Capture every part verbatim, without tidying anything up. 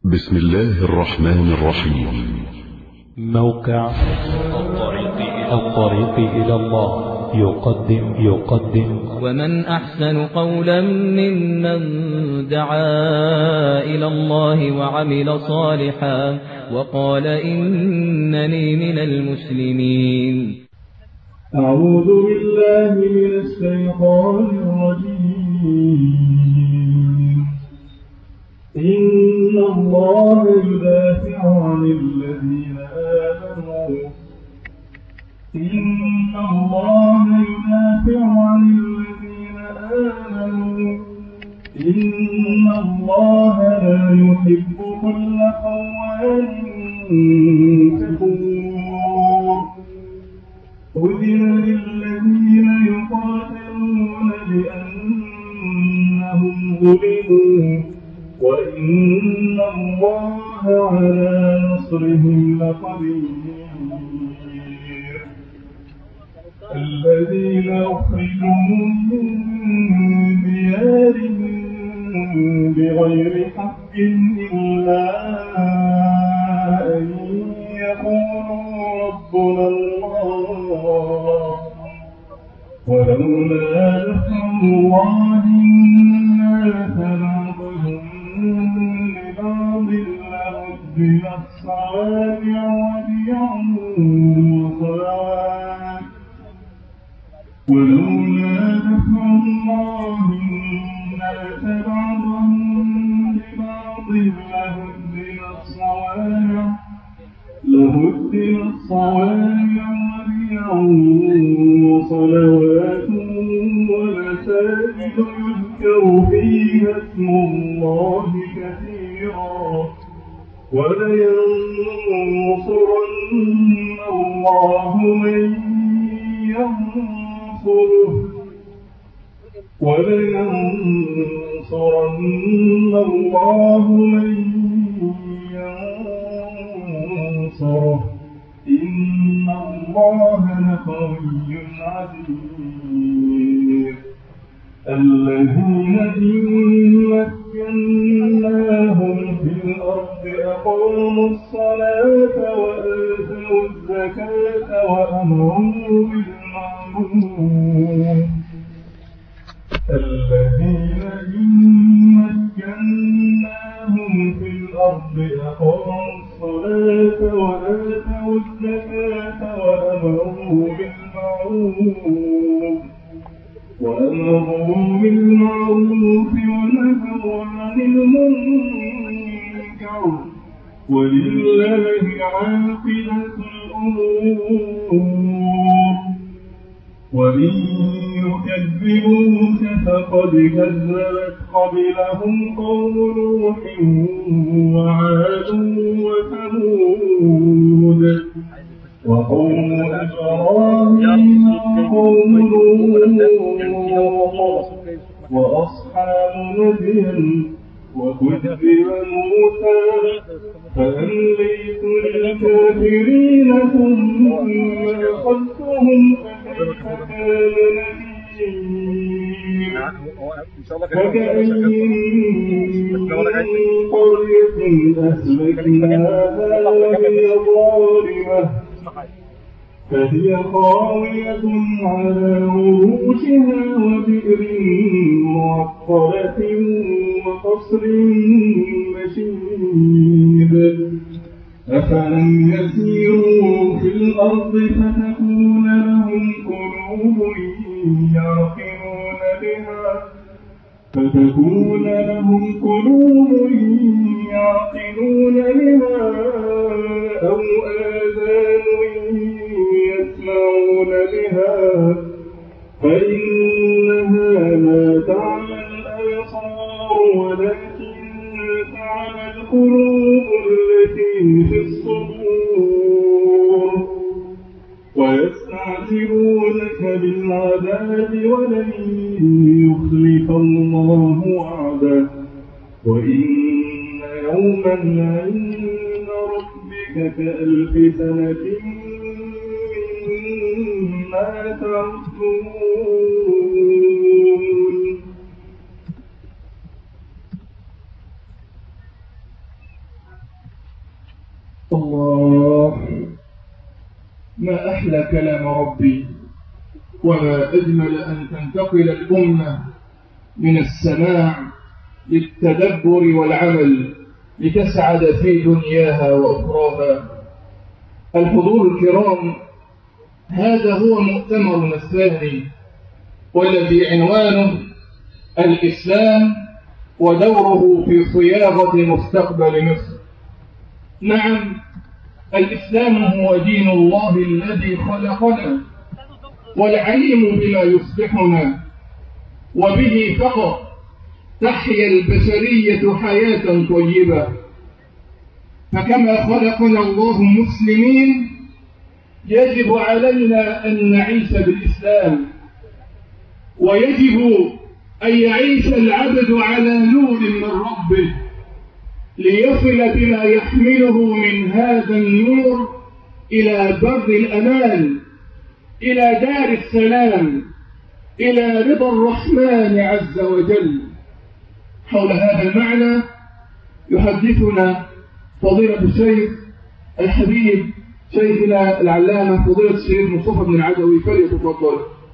بسم الله الرحمن الرحيم. موقع الطريق إلى الله يقدم يقدم ومن أحسن قولا ممن دعا إلى الله وعمل صالحا وقال إنني من المسلمين. أعوذ بالله من الشيطان الرجيم. إن الله يدافع عن الذين آمنوا إن الله يدافع عن الذين آمنوا إن الله لا يحب كل خوان كفور. أذن للذين يقاتلون بأنهم ظلموا وإن الله على نصرهم لقدير. الذين أخرجوا من ديارهم بغير حق إلا أن يقولوا ربنا الله ولولا دفع الله الناس بعضهم لبعض لهدمت صوامع وبيع وصلوات ولولا دفع الله الناس بعضهم لبعض لهدمت صوامع لهدمت صوامع وبيع وصلوات ومساجد يذكر فيها اسم الله كثيرا ولينصرن الله من ينصره ولينصرن الله من ينصره إن الله لقوي عزيز. الذين إن مكناهم في الأرض أقاموا الصلاة وآتوا الزكاة وأمروا بالمعروف الذين إن مكناهم في الأرض أقاموا الصلاة وآتوا الزكاة وأمروا بالمعروف وأمروا بالمعروف ونهوا عن المنكر ولله عاقبة الأمور. وإن يكذبوك فقد كذبت قبلهم قوم نوح وعاد وثمود وقوم إبراهيم وقوم لوط وأصحاب مدين وكذب موسى فأمليت للكافرين ثم أخذتهم فكيف كان نكير. فكأين من قرية أهلكناها وهي ظالمة فهي خاوية على عروشها وبئر معطلة وقصر مشيد. أفلم يسيروا في الأرض فتكون لهم قلوب يعقلون بها فتكون لهم قلوب يعقلون بها أو آذان يسمعون بها فإنها لا تعمى الأبصار ولكن تعمى القلوب التي في الصدور. ويستعجلونك بالعذاب ولن يخلف الله وعده وإن يوما عند ربك كألف سنة مما تعدون. الله، ما أحلى كلام ربي، وما أجمل أن تنتقل الأمة من السماع للتدبر والعمل لتسعد في دنياها وأخراها. الحضور الكرام، هذا هو مؤتمرنا الثاني، والذي عنوانه الإسلام ودوره في صياغة مستقبل مصر. نعم، الإسلام هو دين الله الذي خلقنا والعليم بما يصلحنا، وبه فقط تحيا البشرية حياة طيبة. فكما خلقنا الله مسلمين، يجب علينا أن نعيش بالإسلام، ويجب أن يعيش العبد على نور من ربه ليصل بما يحمله من هذا النور إلى بر الأمان، إلى دار السلام، إلى رضا الرحمن عز وجل. حول هذا المعنى يحدثنا فضيلة الشيخ الحبيب شيخنا العلامة فضيلة الشيخ مصطفى بن العدوي، فليتفضل.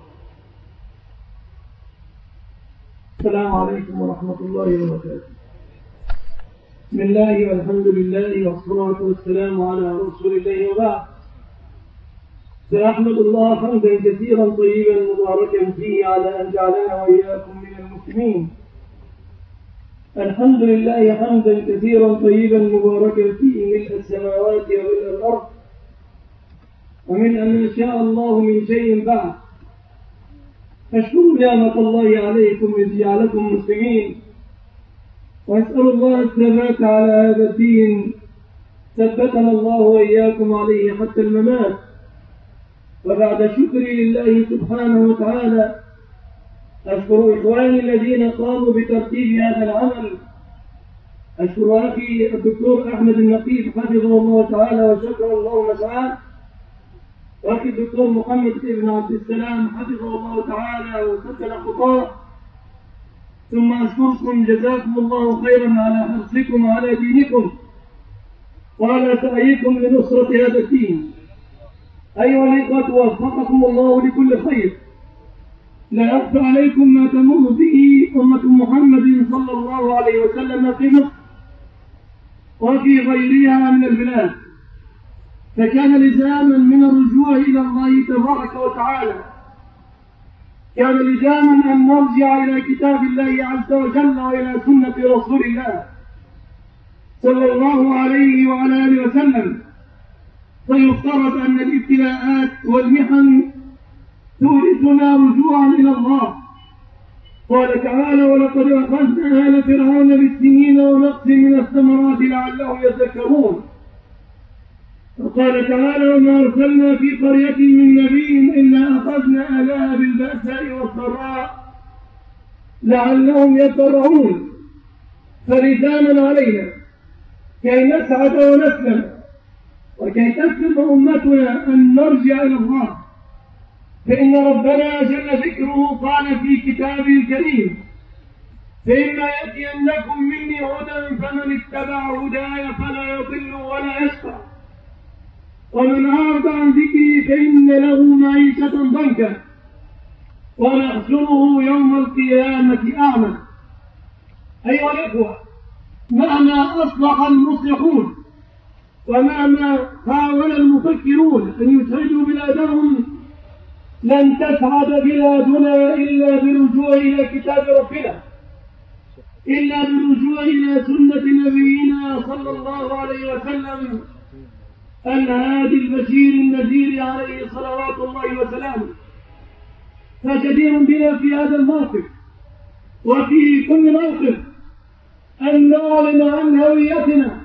السلام عليكم ورحمة الله وبركاته. بسم الله والحمد لله والصلاة والسلام على رسول الله، وبعد. فأحمد الله حمدا كثيرا طيبا مباركا فيه على أن جعلنا وإياكم من المسلمين. الحمد لله حمدا كثيرا طيبا مباركا فيه ملء السماوات وملء الأرض ومن أن شاء الله من شيء بعد. أشكر نعمة الله عليكم إذ جعلكم مسلمين، وأسأل الله الثبات على هذا الدين، ثبتنا الله وإياكم عليه حتى الممات. وبعد شكري لله سبحانه وتعالى، أشكر إخواني الذين قاموا بترتيب هذا العمل. أشكر أخي الدكتور أحمد النقيب حفظه الله تعالى وشكر الله مسعاه، وأخي الدكتور محمد بن عبد السلام حفظه الله تعالى وسدد خطاه. ثم أشكركم جزاكم الله خيرا على حرصكم على دينكم وعلى سعيكم لنصرة هذا الدين. أيها الإخوة، وفقكم الله لكل خير. لا أخفى عليكم ما تمر به أمة محمد صلى الله عليه وسلم في مصر وفي غيرها من البلاد، فكان لزاما من الرجوع إلى الله تبارك وتعالى. كان لزاما أن نرجع إلى كتاب الله عز وجل وإلى سنة رسول الله صلى الله عليه وعلى آله وسلم. فيفترض أن الابتلاءات والمحن تورثنا رجوعا إلى الله. قال تعالى: ولقد أخذنا آل فرعون بالسنين ونقص من الثمرات لعلهم يذكرون. وقال تعالى: وما أرسلنا في قرية من نبي إلا أخذنا آلها بالبأساء والضراء لعلهم يضرعون. فلزاما علينا كي نسعد ونسلم وكي تسلم أمتنا أن نرجع إلى الله، فإن ربنا جل ذكره قال في كتابه الكريم: فإما يأتينكم مني هدى فمن اتبع هداي فلا يضل ولا يشقى، ومن أعرض عن ذكري فإن له معيشة ضنكا ونحشره يوم القيامة أعمى. أيها الإخوة، مهما أصلح المصلحون ومهما حاول المفكرون أن يسعدوا بلادهم، لن تسعد بلادنا إلا بالرجوع إلى كتاب ربنا، إلا بالرجوع إلى سنة نبينا صلى الله عليه وسلم الهادي البشير النذير عليه صلوات الله وسلامه. فجدير بنا في هذا الموقف وفي كل موقف أن نعلن عن هويتنا.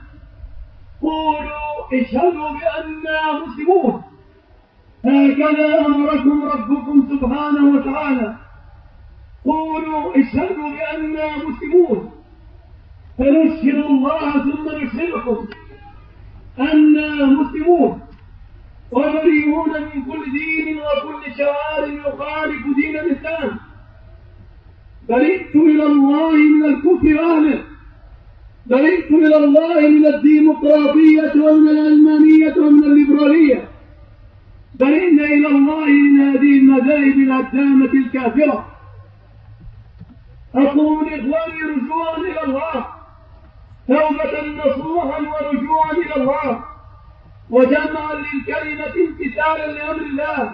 قولوا اشهدوا بأننا مسلمون، هكذا أمركم ربكم سبحانه وتعالى. قولوا اشهدوا بأننا مسلمون، فنشهد الله ثم نشهدكم أننا مسلمون وبريئون من كل دين وكل شعار يخالف دين الإسلام. برئت إلى الله من الكفر وأهله، برئت إلى الله من الديمقراطية ومن العلمانية توبة نصوحا ورجوعا إلى الله، وجمعا للكلمة امتثالا لأمر الله.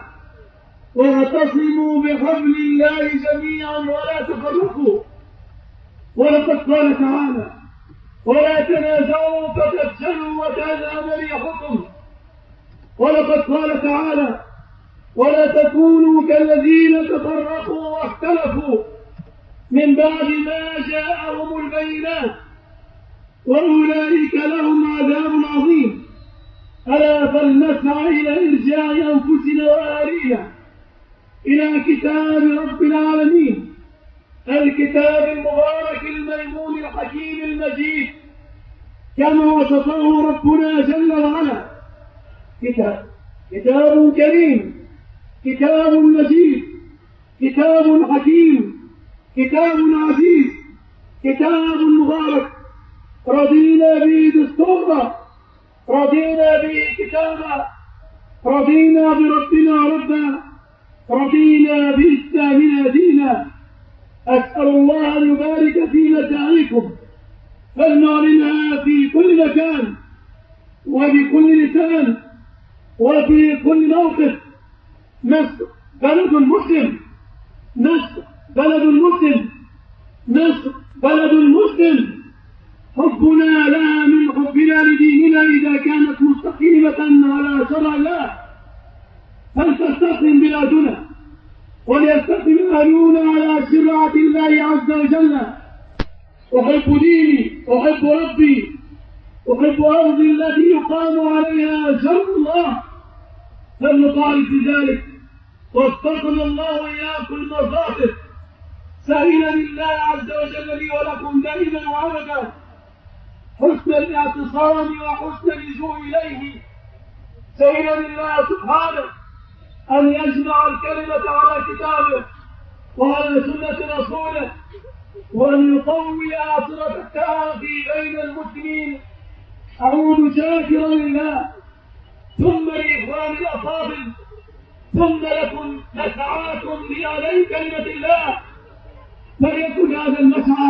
واعتصموا بحبل الله جميعا ولا تفرقوا. ولقد قال تعالى: ولا تنازعوا فتفشلوا وتذهب ريحكم. ولقد قال تعالى: ولا تكونوا كالذين تفرقوا واختلفوا من بعد ما جاءهم البينات وأولئك لهم عذاب عظيم. ألا فلنسعى إلى إرجاع أنفسنا وأهلينا إلى كتاب رب العالمين، الكتاب المبارك الميمون الحكيم المجيد، كما وصفه ربنا جل وعلا: كتاب كتاب كريم، كتاب مجيد، كتاب حكيم، كتاب عزيز، كتاب مبارك، رضينا به دستورا، رضينا به كتابا، رضينا بربنا ربا، رضينا بإسلامنا دينا. أسأل الله أن يبارك في مساعيكم، فلنعلنها في كل مكان وبكل لسان وفي كل موقف. مصر بلد مسلم، مصر بلد مسلم، مصر بلد مسلم. حبنا لها من حبنا لديننا إذا كانت مستقيمة على شرع الله، فلتستقم بلادنا وليستقم أهلنا على شرعة الله عز وجل. أحب ديني، أحب ربي، أحب أرضي التي يقام عليها شرع الله، فلنطالب بذلك. واتقنا الله وإياكم المصائب. سائلا الله عز وجل لي ولكم دائما وابدا حسن الاعتصام وحسن اللجوء إليه. سائلا الله سبحانه أن يجمع الكلمة على كتابه وعلى سنة رسوله، وأن يطوي آثرة التعافي بين المسلمين. أعود شاكرا لله، ثم لإخوان الأفاضل، ثم لكم مسعاكم لأعلى كلمة الله. فليكن هذا المسعى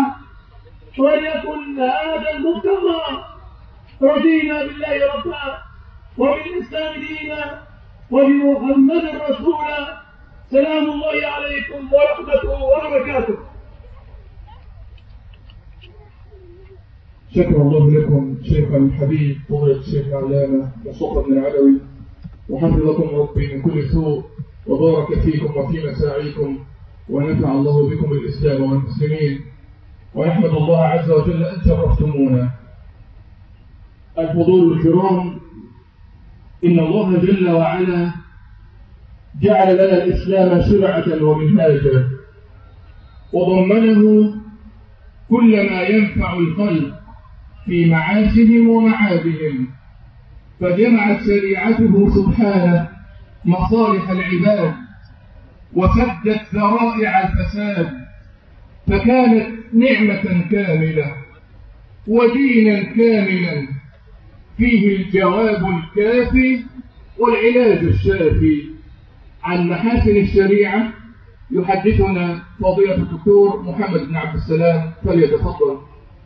وليكن هذا المبتغى. رضينا بالله ربا وبالإسلام دينا وبمحمد رسولا. سلام الله عليكم ورحمته وبركاته. شكر الله لكم شيخنا الحبيب فضيلة الشيخ العلامة مصطفى بن العلوي، وحفظكم ربي من كل سوء، وبارك فيكم وفي مساعيكم، ونفع الله بكم الإسلام والمسلمين، ونحمد الله عز وجل أن شرفتمونا. الحضور الكرام، إن الله جل وعلا جعل لنا الإسلام شرعة ومنهاجا، وضمنه كل ما ينفع الخلق في معاشهم ومعادهم، فجمعت شريعته سبحانه مصالح العباد وسدت ذرائع الفساد، فكانت نعمة كاملة ودينا كاملا فيه الجواب الكافي والعلاج الشافي. عن محاسن الشريعة يحدثنا فضيلة الدكتور محمد بن عبد السلام، فليتفضل.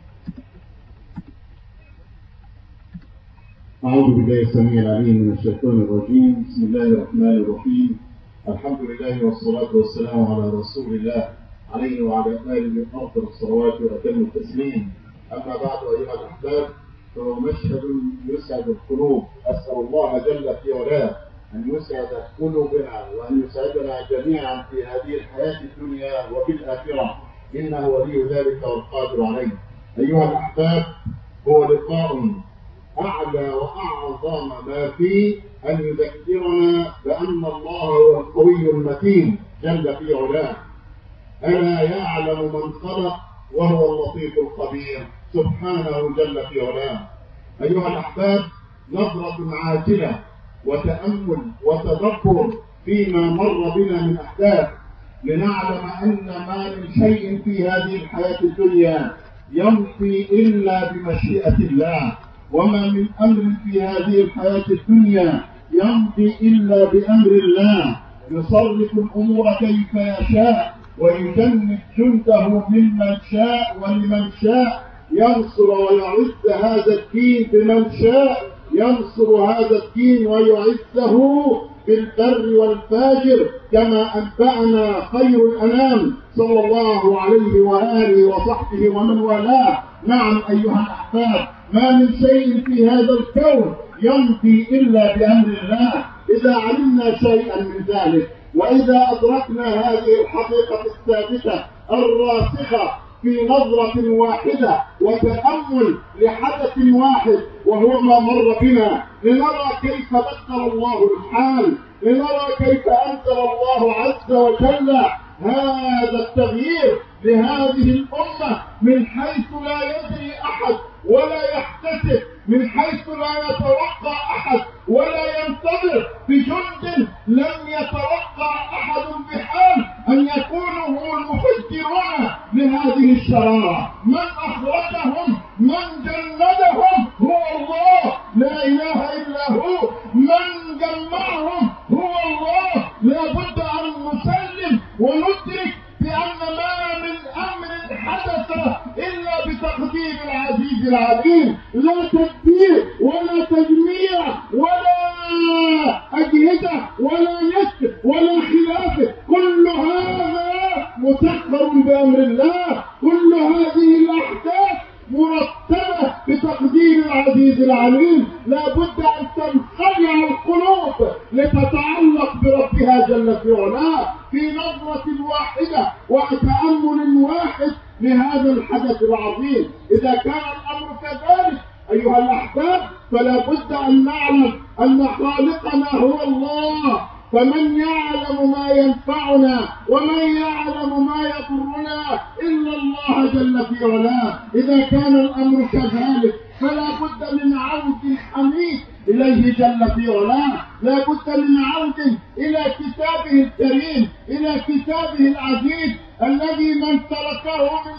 أعوذ بالله السميع العليم من الشيطان الرجيم. بسم الله الرحمن الرحيم. الحمد لله والصلاة والسلام على رسول الله عليه وعلى آله أفضل الصلوات وأتم التسليم. أما بعد أيها الأحباب، فهو مشهد يسعد القلوب. أسأل الله جل في علاه أن يسعد قلوبنا وأن يسعدنا جميعا في هذه الحياة الدنيا وفي الآخرة، إنه ولي ذلك والقادر عليه. أيها الأحباب، هو لقاء أعلى وأعظم ما فيه أن يذكرنا بأن الله هو القوي المتين جل في علاه. ألا يعلم من خلق وهو اللطيف الخبير سبحانه جل في علاه. أيها الأحباب، نظرة عاجلة وتأمل وتدبر فيما مر بنا من أحداث، لنعلم أن ما من شيء في هذه الحياة الدنيا يمضي إلا بمشيئة الله، وما من أمر في هذه الحياة الدنيا يمضي إلا بأمر الله. يصرف الأمور كيف يشاء ويجند جنده ممن شاء ولمن شاء، ينصر ويعز هذا الدين بمن شاء ينصر هذا الدين ويعزه بالبر والفاجر، كما أنبأنا خير الأنام صلى الله عليه وآله وصحبه ومن والاه. نعم أيها الأحباب، ما من شيء في هذا الكون يمضي إلا بأمر الله. إذا علمنا شيئا من ذلك وإذا أدركنا هذه الحقيقة الثابتة الراسخة في نظرة واحدة وتأمل لحدث واحد وهو ما مر بنا، لنرى كيف بدل الله الحال، لنرى كيف أنزل الله عز وجل هذا التغيير لهذه الأمة من حيث لا يدري أحد ولا يحتسب، من حيث لا يتوقع أحد ولا ينتظر، بجند لم يتوقع أحد بحال أن يكونوا هم المفجرون لهذه الشرارة. من أخرجهم من جندهم هو الله لا إله إلا هو، من جمعهم هو الله. لا بد أن نسلم وندرك بأن ما من أمر حدث إلا بتقدير العزيز العليم، لا تدبير ولا تجميع ولا أجهزة ولا نسك ولا خلافة، كل هذا مسخر بأمر الله، كل هذه الأحداث مرتبة بتقدير العزيز العليم. لا بد أن تنخلع القلوب لتتعلق بربها جل في علاه في نظرة واحدة وتأمل واحد لهذا الحدث العظيم. إذا كان الأمر كذلك أيها الأحباب فلا بد أن نعلم أن خالقنا هو الله، فمن يعلم ما ينفعنا ومن يعلم ما يضرنا إلا الله جل في علاه. إذا كان الأمر كذلك فلا بد من عود حميد إليه جل في علاه، لا بد من عود إلى كتابه الكريم، إلى كتابه العزيز الذي من تركه من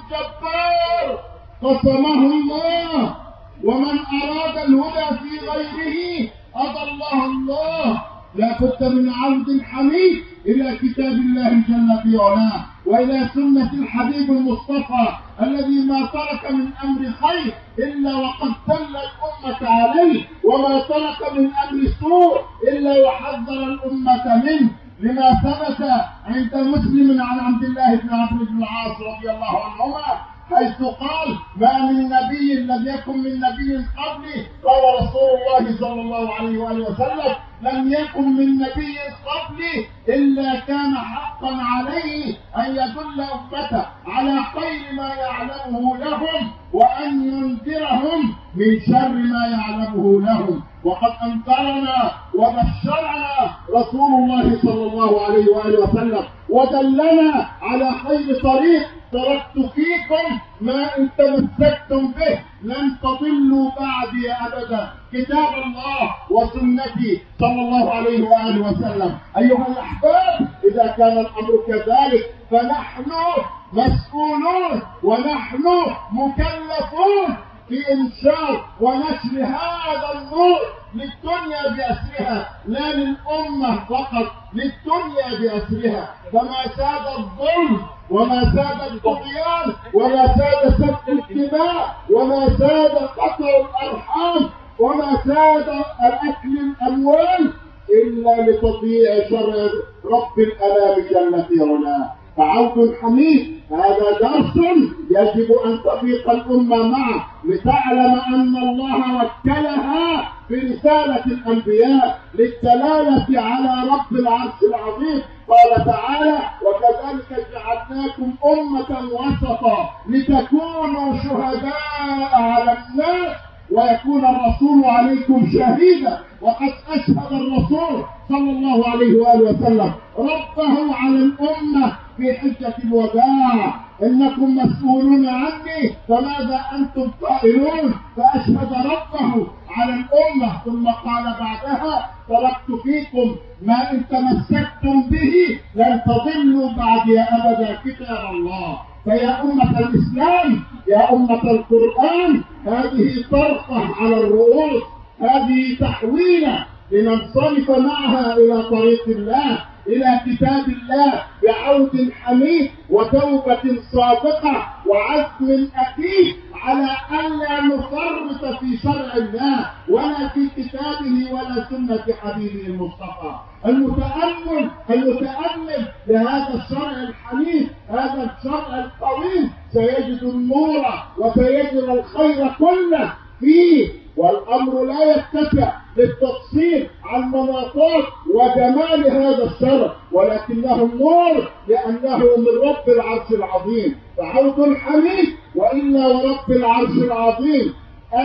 جبار قسمه الله، ومن أراد الهدى في غيره أضله الله. لا بد من عود حميد إلى كتاب الله جل في علاه وإلى سنة الحبيب المصطفى الذي ما ترك من أمر خير إلا وقد دل الأمة عليه، وما ترك من أمر سوء إلا وحذر الأمة منه، لما ثبت عند مسلم عن عبد الله بن عمرو بن العاص رضي الله عنهما حيث قال: ما من نبي لم يكن من نبي قبلي، قال رسول الله صلى الله عليه وآله وسلم: لم يكن من نبي قبلي إلا كان حقا عليه أن يدل أمته على خير ما يعلمه لهم وأن ينذرهم من شر ما يعلمه لهم. وقد أنذرنا وبشرنا رسول الله صلى الله عليه وآله وسلم ودلنا على خير طريق: تركت فيكم ما إن تمسكتم به لن تضلوا بعدي أبدا، كتاب الله وسنتي صلى الله عليه وآله وسلم. أيها الأحباب، إذا كان الأمر كذلك فنحن مسؤولون ونحن مكلفون في إنشار ونشر هذا النور للدنيا بأسرها، لا للأمة فقط، للدنيا بأسرها. فما ساد الظلم وما ساد الطغيان وما ساد سفك الدماء وما ساد قطع الأرحام وما ساد الأكل الأموال إلا لتضييع شر رب الأنام جل في علاه. فعود حميد هذا درس يجب أن تفيق الأمة معه لتعلم أن الله وكلها برسالة الأنبياء للدلالة على رب العرش العظيم. قال تعالى: وكذلك جعلناكم أمة وسطا لتكونوا شهداء على الناس ويكون الرسول عليكم شهيدا. وقد أشهد الرسول صلى الله عليه وآله وسلم ربه على الأمة في حجة الوداع: إنكم مسؤولون عني فماذا أنتم قائلون؟ فأشهد ربه على الأمة، ثم قال بعدها: تركت فيكم ما إن تمسكتم به لن تضلوا بعدي أبدا، كتاب الله. فيا أمة الإسلام، يا أمة القرآن، هذه طرقة على الرؤوس، هذه تحويلة لننصرف معها إلى طريق الله، إلى كتاب الله بعود حميد وتوبة صادقة وعزم أكيد على ألا نفرط في شرع الله ولا في كتابه ولا سنة حبيبه المصطفى. المتأمل المتأمل لهذا الشرع الحنيف، هذا الشرع القويم، سيجد النور وسيجد الخير كله فيه. والأمر لا يتسع للتفصيل عن مناطات وجمال هذا الشرع، ولكنه النور لأنه من رب العرش العظيم. فعود حميد وإلا ورب العرش العظيم.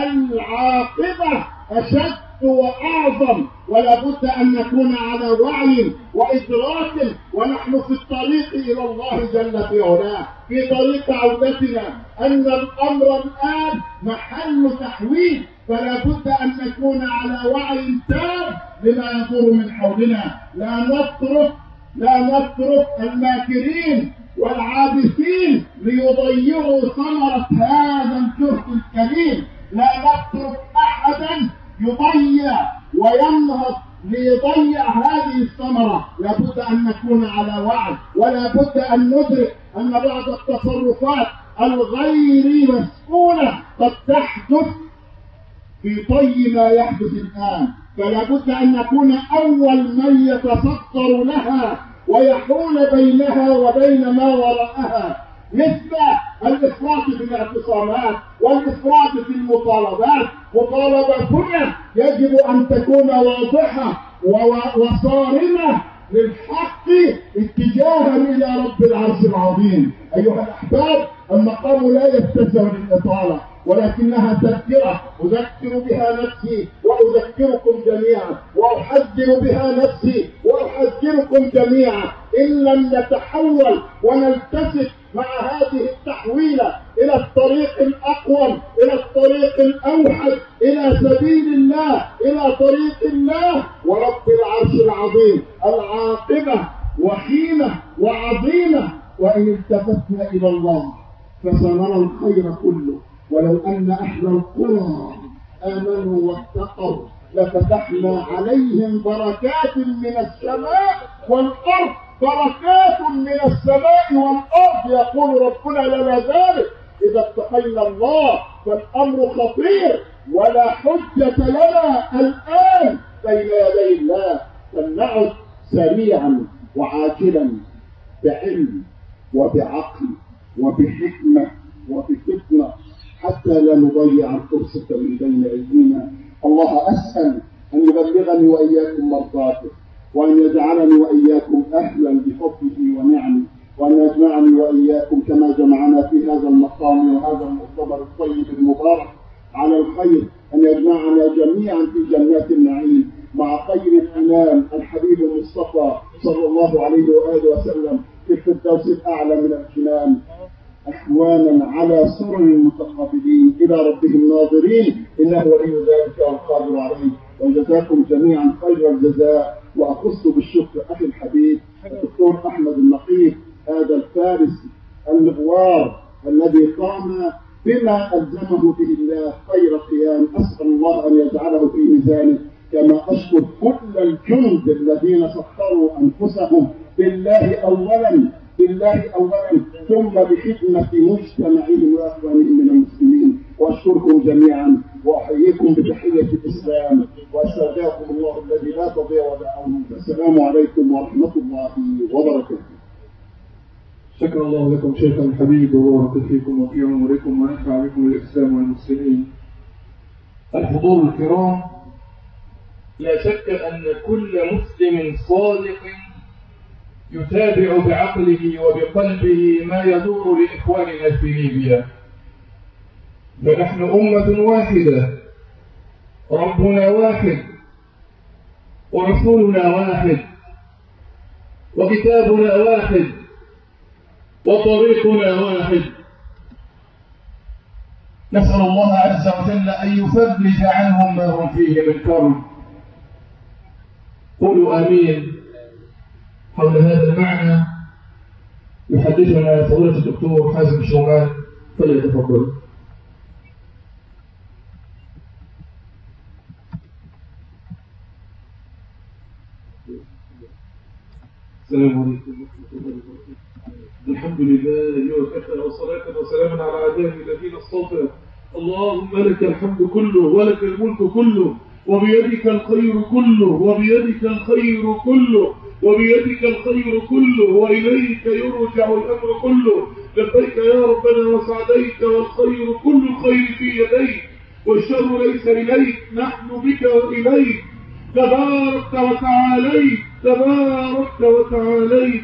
العاقبة أشد وأعظم، ولا بد أن نكون على وعي وإدراك ونحن في الطريق إلى الله جل في علاه، في طريق عودتنا، أن الأمر الآن محل تحويل، فلا بد أن نكون على وعي تام لما يدور من حولنا. لا نترك لا نترك الماكرين والعابثين ليضيعوا ثمرة هذا الجهد الكريم. لا نترك أحدا يضيع وينهض ليضيع هذه الثمرة. لابد أن نكون على وعي، ولا بد أن ندرك أن بعض التصرفات الغير مسؤولة قد تحدث في طي ما يحدث الآن. فلا بد أن نكون أول من يتصدر لها ويحول بينها وبين ما وراءها، مثل الإفراط في الاعتصامات والإفراط في المطالبات. مطالباتنا يجب أن تكون واضحة وصارمة للحق اتجاها إلى رب العرش العظيم. أيها الأحباب، المقام لا يتسع للإطالة، ولكنها تذكرة أذكر بها نفسي وأذكركم جميعا، وأحذر بها نفسي وأحذركم جميعا. إن لم نتحول ونلتفت مع هذه التحويلة إلى الطريق الأقوم، إلى الطريق الأوحد، إلى سبيل الله، إلى طريق الله ورب العرش العظيم، العاقبة وخيمة وعظيمة. وإن التفتنا إلى الله فسنرى الخير كله. ولو أن أهل القرى آمنوا واتقوا لفتحنا عليهم بركات من السماء والأرض. بركات من السماء والأرض يقول ربنا لنا ذلك. إذا اتقينا الله فالأمر خطير، ولا حجة لنا الآن بين يدي الله. فلنعد سريعا وعاجلا بعلم وبعقل وبحكمة وبفتنة حتى لا نضيع الفرصة من بين أيدينا. الله أسأل أن يبلغني وإياكم مرضاته، وأن يجعلني وإياكم أهلا بفضله ونعمه، وأن يجمعني وإياكم كما جمعنا في هذا المقام وهذا المؤتمر الطيب المبارك على الخير، أن يجمعنا جميعا في جنات النعيم مع خير الأنام الحبيب المصطفى صلى الله عليه وآله وسلم في الفردوس الأعلى من الجنان، أحوانا على سرر متقابلين إلى ربهم ناظرين، إنه ولي ذلك والقادر عليه. وجزاكم جميعا خير الجزاء. وأخص بالشكر أخي الحبيب الدكتور أحمد النقيب، هذا الفارس المغوار الذي قام بما ألزمه به الله خير قيام. أسأل الله أن يجعله في ميزانه، كما أشكر كل الجند الذين سخروا أنفسهم بالله أولا بالله أولا ثم بخدمة مجتمعهم وأخوانهم من المسلمين. وأشكركم جميعا وأحييكم بتحية الإسلام، وأستودعكم الله الذي لا تضيع ودائعه. السلام عليكم ورحمة الله وبركاته. شكر الله لكم شيخنا الحبيب، وبارك فيكم وفي عمركم ونفع بكم الإسلام والمسلمين. الحضور الكرام، لا شك أن كل مسلم صادق يتابع بعقله وبقلبه ما يدور لإخواننا في ليبيا. فنحن أمة واحدة، ربنا واحد، ورسولنا واحد، وكتابنا واحد، وطريقنا واحد. نسأل الله عز وجل أن يفرج عنهم ما هم فيه من كرب. قولوا آمين. حول هذا المعنى يحدثنا فضيلة الدكتور حازم شومان، فليتفضل. السلام عليكم. الحمد لله وكفى، وصلاة وسلاما على عباده الذين اصطفى، اللهم لك الحمد كله ولك الملك كله وبيدك الخير كله وبيدك الخير كله وبيدك الخير كله وإليك يرجع الأمر كله. لبيك يا ربنا وسعديك والخير كل الخير في يديك والشر ليس إليك، نحن بك وإليك تبارك وتعاليك تبارك وتعاليك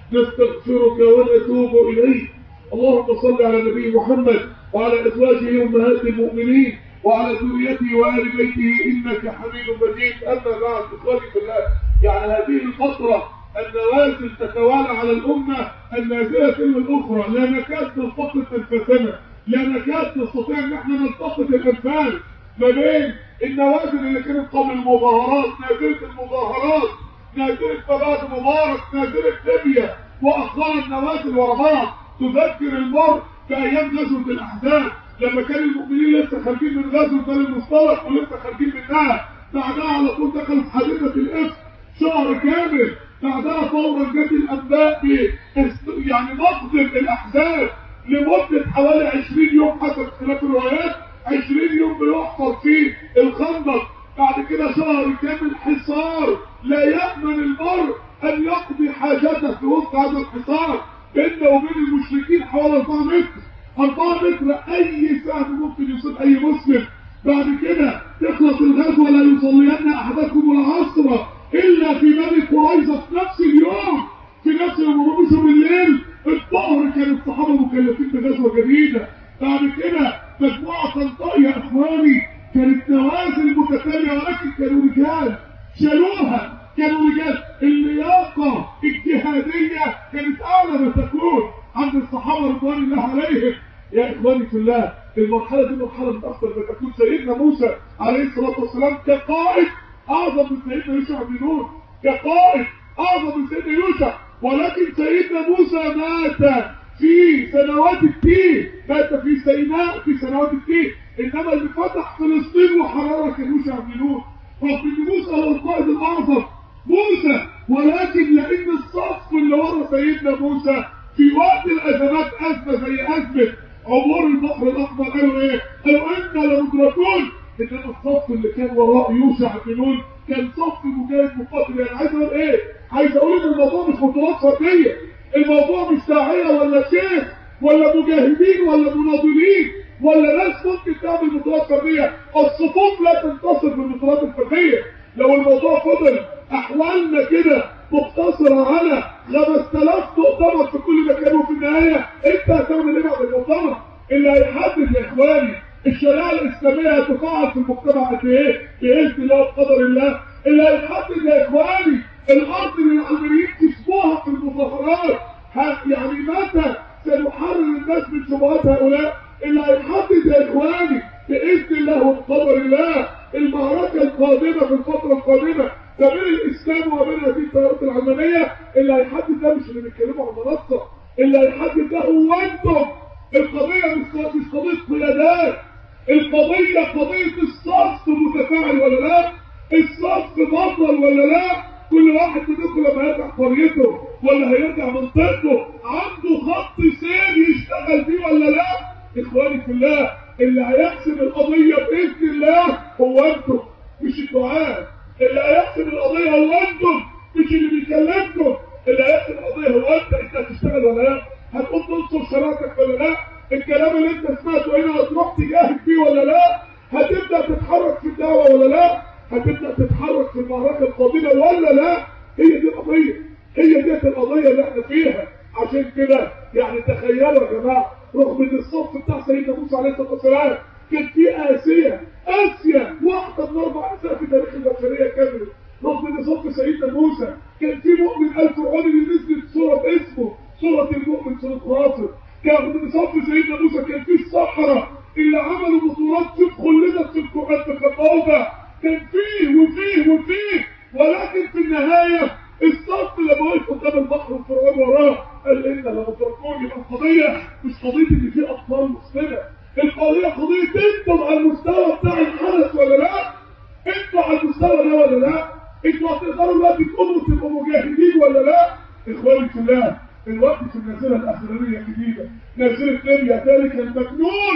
نستغفرك ونتوب إليك. اللهم صل على نبي محمد وعلى أزواجه أمهات المؤمنين وعلى ذريته وآل بيته إنك حميد مجيد. أما بعد، إخواني في الله، يعني هذه الفترة النوازل تتوالى على الأمة النازلة والأخرى، لا نكاد نلتقط أنفسنا، لا نكاد نستطيع أن احنا نلتقط الأنفاس ما بين النوازل اللي كانت قبل المظاهرات، نازلة المظاهرات، نازلة بعد مبارك، نازلة ليبيا، وأخرى النوازل ورا بعض تذكر المرء في أيام غزوة الأحزاب لما كان المؤمنين لسه خارجين من غزوة بني المصطلق ولسه خارجين منها. بعدها على طول دخلت حادثة الإفك شهر كامل، بعدها فورا جت الأنباء ب يعني مقدم الأحزاب لمدة حوالي عشرين يوم حسب اختلاف الروايات، عشرين يوم بيحفر فيه الخندق. بعد كده شهر كامل حصار لا يأمن المرء أن يقضي حاجته في وسط هذا الحصار بيننا وبين المشركين حوالي أربعة متر، أربعة متر أي سهم ممكن يصيب أي مسلم. بعد كده تخلص الغزوة لا يصلين أحدكم العصر إلا في بني قريظة في نفس اليوم، في نفس اليوم بالليل الظهر كان الصحابة مكلفين بغزوة جديدة. بعد كده مجموعة طنطاء يا إخواني كانت نوازل متتالية ولكن كانوا رجال شالوها، كانوا رجال. اللياقة الجهادية كانت أعلى ما تكون عند الصحابة رضوان الله عليهم. يا إخواني في الله، المرحلة دي مرحلة من أكثر ما تكون. سيدنا موسى عليه الصلاة والسلام كقائد أعظم من سيدنا يوشع بن نون، كقائد أعظم من سيدنا يوشع، ولكن سيدنا موسى مات في سنوات التيه، مات في سيناء في سنوات التيه، إنما اللي فتح فلسطين وحررها كان يوشع بن نون. رغم موسى هو القائد الأعظم موسى، ولكن لأن الصف اللي ورا سيدنا موسى في وقت الأزمات أزمة زي أزمة عبور البحر الأحمر قالوا إيه؟ قالوا إنا لمدركون. إنما الصف اللي كان وراء يوشع بن نون كان صف مجاهد مقاتل. يعني عايز أقول إيه؟ عايز أقول إن الموضوع مش بطولات فردية، الموضوع مش داعية ولا شيخ ولا مجاهدين ولا مناضلين ولا ناس ممكن تعمل بطولات فردية. الصفوف لا تنتصر بالبطولات الفردية. لو الموضوع فضل أحوالنا كده مقتصرة على خمسة آلاف مؤتمر في كل مكان، وفي النهاية أنت هتعمل إيه بعد المؤتمر؟ اللي هيحدد يا إخواني الشريعة الإسلامية هتقاعد في المجتمع قد إيه؟ بإذن الله وبقدر الله. اللي هيحدد يا إخواني الأرض اللي العلمانيين كسبوها في المظاهرات، يعني متى سنحرر الناس من شبهات هؤلاء؟ اللي هيحدد يا إخواني بإذن الله وبقدر الله المعركة القادمة في الفترة القادمة ما بين الإسلام وبين هذه التيارات العلمانية. اللي هيحدد ده مش اللي بيتكلموا عن المنصة، اللي هيحدد ده هو أنتم. القضية مش قضية قيادات، القضية قضية الصف متفاعل ولا لا، الصف بطل ولا لا. كل واحد منكم لما يرجع قريته ولا هيرجع منطقته عنده خط سير يشتغل فيه ولا لا. إخواني في الله، اللي هيحسم القضية بإذن الله هو أنتم مش الدعاة. اللي هيحسم القضية هو أنتم مش اللي بيكلمكم. اللي هيحسم القضية هو أنت. أنت هتشتغل ولا لا؟ هتقوم تنصر شراكتك ولا لا؟ الكلام اللي أنت سمعته هنا هتروح تجاهد فيه ولا لا؟ هتبدأ تتحرك في الدعوة ولا لا؟ هتبدأ تتحرك في المعركة القادمة ولا لا؟ هي دي القضية، هي دي القضية اللي احنا فيها. عشان كده يعني تخيلوا يا جماعة، رغم ان الصف بتاع سيدنا موسى عليه الصلاة والسلام كان فيه آسيا، آسيا واحدة من أربع آسيا في تاريخ البشرية كاملة. رغم ان صف سيدنا موسى كان فيه مؤمن الفرعوني اللي نزلت سورة اسمه سورة المؤمن، سورة غافر. كان من صف سيدنا موسى كان فيه الصحراء اللي عملوا بطولات شوف خلدت في القرآن في الخطابة. كان فيه وفيه وفيه، ولكن في النهاية الصف لما وقف قدام البحر والفرعون وراه قال إنا لمدركون. يبقى القضية مش قضية إن في أطفال مسلمة، القضية قضية أنتم على المستوى بتاع الحدث ولا لا؟ أنتم على المستوى ده ولا لا؟ أنتم هتقدروا دلوقتي تقوموا تبقوا مجاهدين ولا لا؟ إخواني في الله، الوقت في النازلة الأخرانية الجديدة، نازلة ليبيا ذلك المجنون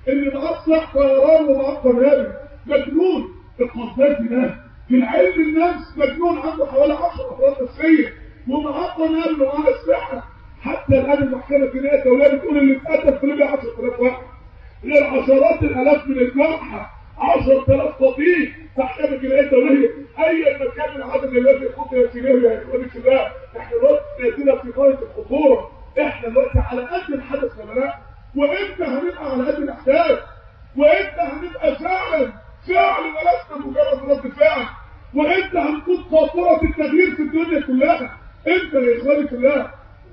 اللي معاه سلاح طيران ومعاه قنابل، مجنون. القذافي ده في العلم النفس مجنون، عنده حوالي عشر افراد نفسيه ومعاه قنابل ومعاه اسلحه. حتى الان المحكمه الجنائيه الدوليه بتقول اللي اتقتل في ليبيا عشرة آلاف واحد، غير عشرات الالاف من الجرحى، عشرة آلاف قتيل. المحكمه الجنائيه الدوليه ايا ما كان العدد الذي قتل في ليبيا يا اخواني في الله، احنا دلوقتي نازلين في غايه الخطوره. احنا دلوقتي على قد الحدث ولا لا؟ وامتى هنبقى على قد الاحداث؟ وامتى هنبقى فعلا فعل ولسنا مجرد رد فعل؟ وامتى هنكون قاطره التغيير في الدنيا كلها؟ امتى يا اخواني في الله؟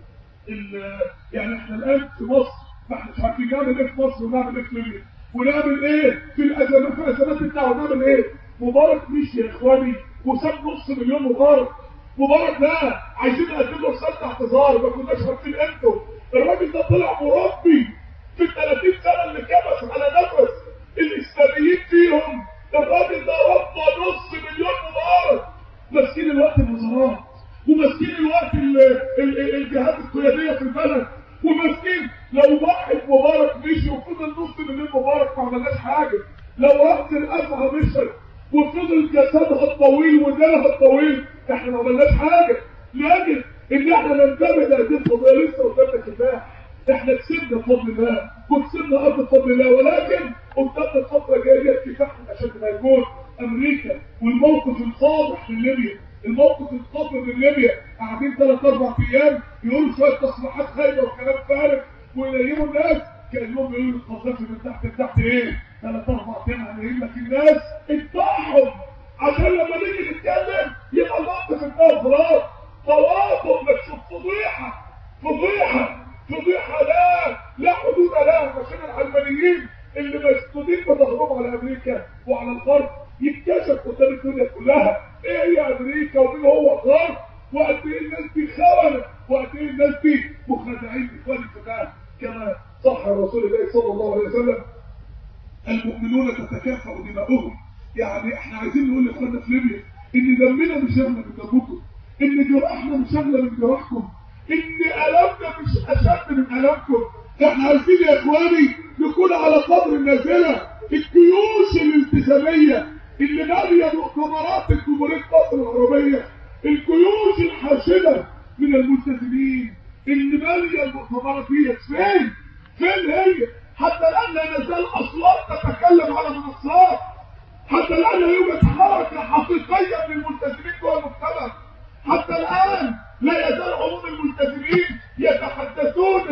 يعني احنا الان في مصر ما احناش عارفين نعمل ايه في مصر ونعمل ايه في ليبيا ونعمل ايه في الازمات في الازمات بتاعه ونعمل ايه. مبارك مشي يا اخواني وساب نص مليون مبارك. مبارك ده عايزين نقدم له رساله اعتذار، ما كناش عارفين امتى. الراجل ده طلع مربي في ال ثلاثين سنه اللي كبس على نفس الاسلاميين فيهم. الراجل ده ربى نص مليون مبارك. ماسكين الوقت الوزارات وماسكين الوقت الجهات القياديه في البلد وماسكين. لو واحد مبارك مشي وفضل نص مليون مبارك ما عملناش حاجه. لو رأس الأزهر مشي وفضل جسدها الطويل وديلها الطويل احنا ما عملناش حاجه. لكن ان احنا ننتبه لهذه القضيه لسه قدامنا كفاح. احنا كسبنا بفضل الله وكسبنا ارض بفضل الله، ولكن قدامنا الفتره الجايه كفاح عشان ما يكون امريكا. والموقف الفاضح من ليبيا، الموقف الخطر من ليبيا، قاعدين ثلاث اربع ايام يقولوا شويه تصريحات خايبه وكلام فارغ وينيموا الناس كانهم يقولوا القذافي من تحت لتحت ايه؟ ثلاث اربع ايام هنقول لك الناس اتبعهم عشان لما نيجي نتكلم يبقى الموقف انتهى خلاص. تواطؤ مكشوف، فضيحه فضيحه فضيحه لا لا حدود لها. عشان العلمانيين اللي مسدودين بظهرهم على امريكا وعلى الغرب يتكشف قدام الدنيا كلها ايه هي امريكا ومين هو الغرب وقد ايه الناس دي خونه وقد ايه الناس دي مخادعين. اخواني في الله كما صح رسول الله صلى الله عليه وسلم المؤمنون تتكافأ دماؤهم. يعني احنا عايزين نقول لاخواننا في ليبيا ان دمنا مش اغلى من دمكم، ان جراحنا مش اغلى من جراحكم، ان الامنا مش اشد من الامكم. احنا عايزين يا اخواني نكون على قدر النازله. الجيوش الالتزاميه اللي ماليه مؤتمرات الجمهوريه مصر العربيه، الجيوش الحاشده من الملتزمين اللي ماليه المؤتمرات دي فين؟ فين هي؟ حتى الان لا نزال اصوات تتكلم على منصات. حتى الان لا يوجد حركه حقيقيه من الملتزمين جوه المجتمع. حتى الان لا يزال عموم الملتزمين يتحدثون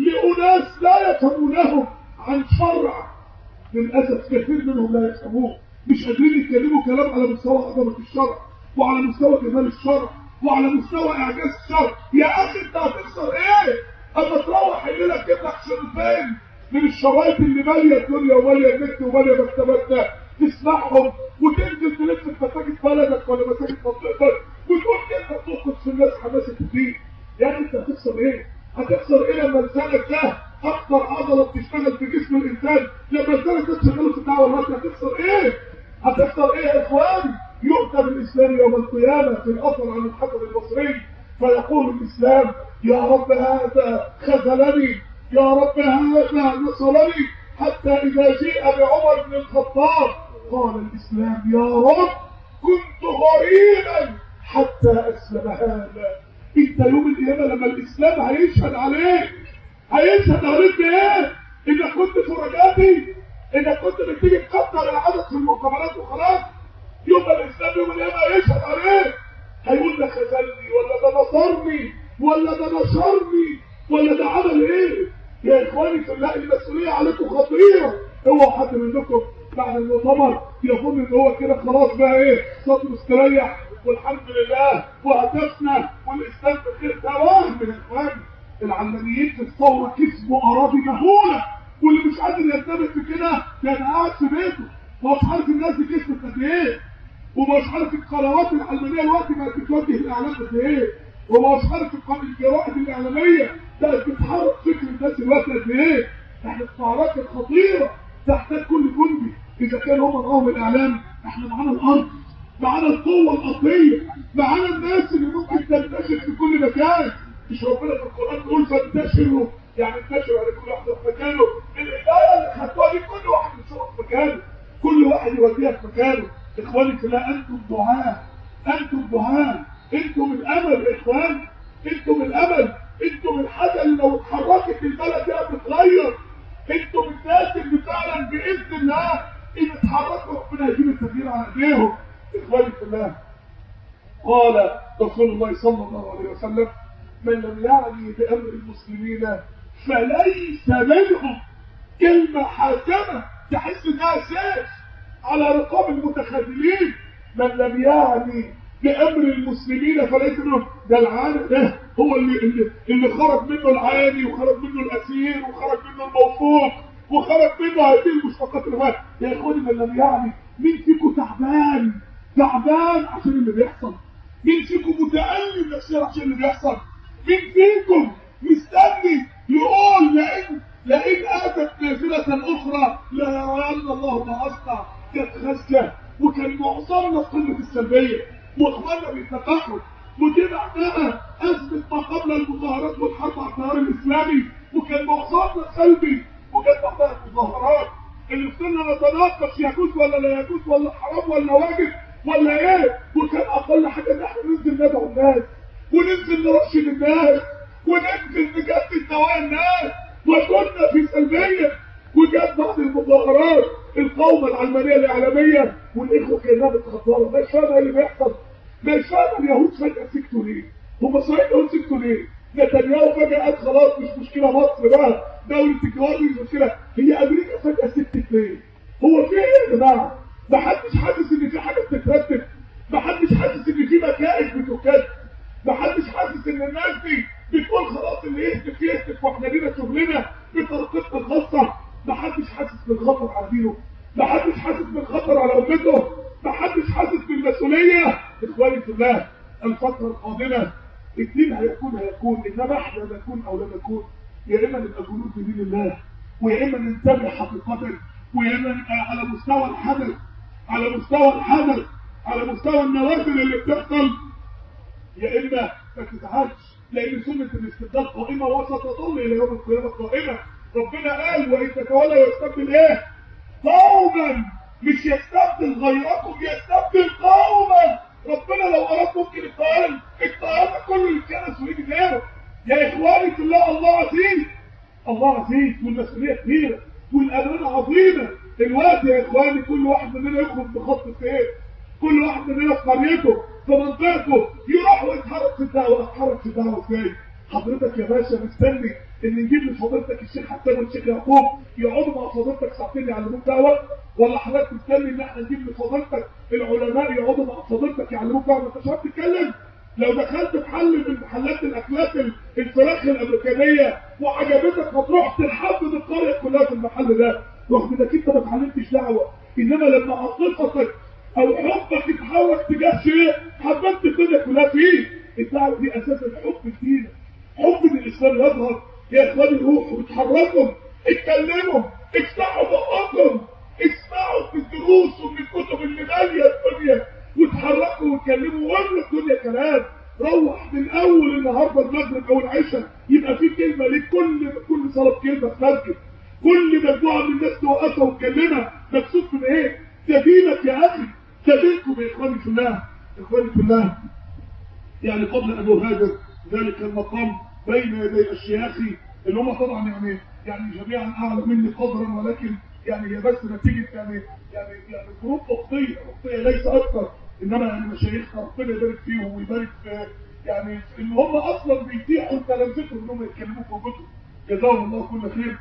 لاناس لا يفهمونهم عن شرع. للاسف كثير منهم لا يفهموه، مش قادرين يتكلموا كلام على مستوى عظمه الشرع وعلى مستوى جمال الشرع وعلى مستوى اعجاز الشرع. يا اخي انت هتخسر ايه اما تروح الليله تجيب لك شريطين من الشرايط اللي ماليه الدنيا وماليه النت وماليه مكتباتنا تسمعهم وتنزل تلف في مساجد بلدك ولا مساجد منطقتك وتقول كده تنقص في الناس حماسه الدين؟ يعني انت هتخسر ايه؟ هتخسر ايه لما لسانك ده اكثر عضله بتشتغل في جسم الانسان؟ لما لسانك ده تشغله في الدعوه الله هتخسر ايه؟ هتخسر ايه يا اخواني؟ يؤتى بالاسلام يوم القيامه في الاثر عن الحسن البصري فيقول الاسلام يا رب هذا خذلني، يا رب هذا نصرني، حتى اذا جيء بعمر بن الخطاب قال الاسلام يا رب كنت غريبا حتى اسلم هذا. انت يوم القيامه لما الاسلام هيشهد عليك هيشهد عليك بايه؟ انك كنت فرجاتي، انك كنت بتيجي تكتر العدد في المؤتمرات وخلاص. يوم الاسلام يوم القيامه هيشهد عليك، هيقول ده خذلني ولا ده نصرني ولا ده نشرني ولا ده عمل ايه؟ يا اخواني في الله المسؤوليه عليكم خطيره. اوعوا حد منكم بعد المؤتمر يظن ان هو كده خلاص بقى ايه صدره استريح والحمد لله وهدفنا والاسلام بخير. ده وهم يا اخواني. العلمانيين في الثوره كسبوا اراضي مهوله، واللي مش قادر ينتبه في كده كان قاعد في بيته ومش عارف الناس دي كسبت قد ايه، ومش عارف القنوات العلمانيه دلوقتي بقت بتوجه الاعلام قد ايه، ومش عارف الجرائد الاعلاميه بقت بتحرك فكر الناس دلوقتي قد ايه. احنا في معركه خطيره تحتاج كل جندي. اذا كان هم معاهم الاعلام احنا معانا الارض، معانا القوه الارضيه، معانا الناس اللي ممكن تنتشر في كل مكان. مش ربنا في القران بيقول فانتشروا يعني انتشروا يعني كل واحد في مكانه. الإدارة اللي خدوها دي كل واحد يشوف في مكانه، كل واحد يوديها في مكانه. إخواني في الله، أنتم دعاء، أنتم دعاء، أنتم الأمل يا إخوان، أنتم الأمل، أنتم الحاجة اللي لو اتحركت البلد دي هتتغير. أنتم الناس اللي فعلا بإذن الله إن اتحركوا ربنا يجيب التغيير على إيديهم. إخواني في الله، قال رسول الله صلى الله عليه وسلم: من لم يعني بأمر المسلمين فليس منهم. كلمة حاسمة تحس انها سيف على رقاب المتخاذلين. من لم يعني بأمر المسلمين فليس منهم. ده العاني ده هو اللي, اللي, اللي خرج منه العاني، وخرج منه الأسير، وخرج منه الموفوق، وخرج منه هذه المشتقات الرمات. يا إخواني، من لم يعني، مين فيكم تعبان تعبان عشان اللي بيحصل؟ مين فيكم متألم نفسيا عشان اللي بيحصل؟ مين فيكم مستني يقول لئن لئن آتت نازلة أخرى لا يرين الله ما أصنع؟ كانت غزة وكان معظمنا في قمة السلبية وإخواننا بيتنقحوا، ودي بعدها أزمة ما قبل المظاهرات والحرب على التيار الإسلامي وكان معظمنا سلبي، وكان بعدها المظاهرات اللي فضلنا نتناقش يجوز ولا لا يجوز، ولا حرام ولا واجب ولا ايه، وكان اقل حاجه ان احنا ننزل ندعو الناس وننزل نرشد الناس وننزل نجدد نوايا الناس، وكنا في سلبيه. وجت بعد المظاهرات القومه العلمانيه الاعلاميه والاخوه كانها بتخبروا مش فاهم ايه اللي بيحصل، مش فاهم اليهود فجاه سكتوا ليه؟ هم صحيح اليهود سكتوا ليه؟ نتنياهو فجاه قال خلاص مش مشكله مصر بقى دوله الجوار مش مشكله، هي امريكا فجاه سكتت ليه؟ هو في ايه يا جماعه؟ محدش حاسس ان في حاجه بتترتب، محدش حاسس ان في مكائد بتكتب، محدش حاسس ان الناس دي بتقول خلاص اللي يثبت يثبت واحنا لينا شغلنا بطريقتنا الخاصه، محدش حاسس بالخطر على دينه، محدش حاسس بالخطر على امته، محدش حاسس بالمسؤوليه. اخواني في الله، الفتره القادمه الدين هيكون هيكون انما احنا نكون او لا نكون، يا اما نبقى جنود في دين الله، ويا اما ننتبه حقيقه، ويا اما نبقى على مستوى الحدث، على مستوى الحدث، على مستوى النوازل اللي بتحصل، يا اما ما تزعلش، لان سنه الاستبدال قائمه وستظل الى يوم القيامه قائمه. ربنا قال: وان تتولوا يستبدل ايه؟ قوما، مش يستبدل غيركم، يستبدل قوما. ربنا لو اراد ممكن الطيران الطيران كله يتكنس ويجي غيره. يا اخواني في الله، الله عزيز، الله عزيز، والمسؤوليه كبيره والامانه عظيمه. الوقت يا اخواني كل واحد مننا يخرج بخط السير، كل واحد مننا في قريته في منطقته يروح ويتحرك في الدعوه. اتحرك في الدعوه ازاي؟ حضرتك يا باشا مستني ان نجيب لفضيلتك الشيخ حسان والشيخ يعقوب يقعدوا مع فضيلتك ساعتين يعلموك دعوه؟ ولا حضرتك مستني ان احنا نجيب لفضيلتك العلماء يقعدوا مع فضيلتك يعلموك دعوه؟ انت مش عارف تتكلم. لو دخلت محل من محلات الاكلات الفراخ الامريكانيه وعجبتك هتروح تحدد القريه كلها في المحل ده، رغم انك انت ما اتعلمتش دعوه، انما لما عاطفتك او حبك اتحرك تجاه شيء حببت الدنيا كلها فيه. الدعوه دي اساس الحب فينا، حب ان الاسلام يظهر. يا اخواني روحوا اتحركوا، اتكلموا، افتحوا بقكم، اسمعوا في الدروس ومن الكتب اللي ماليه الدنيا، واتحركوا واتكلموا واملوا الدنيا كلام. روح من اول النهارده المغرب او العشاء يبقى في كلمه لكل كل صلاه كلمه في مسجد، كل مجموعه من الناس توقفها وتكلمها. مكسوف من ايه؟ ده دينك يا اخي، ده دينكم يا اخواني في الله. اخواني في الله، يعني قبل ان اهاجر ذلك المقام بين يدي اشياخي اللي هم طبعا يعني يعني جميعا اعلم مني قدرا، ولكن يعني هي بس نتيجه يعني يعني يعني ظروف اخطيه اخطيه ليس اكثر، انما يعني مشايخنا ربنا يبارك فيهم ويبارك في يعني ان هم اصلا بيتيحوا تلامذتهم انهم يتكلموا في وجودهم. جزاهم الله كل خير.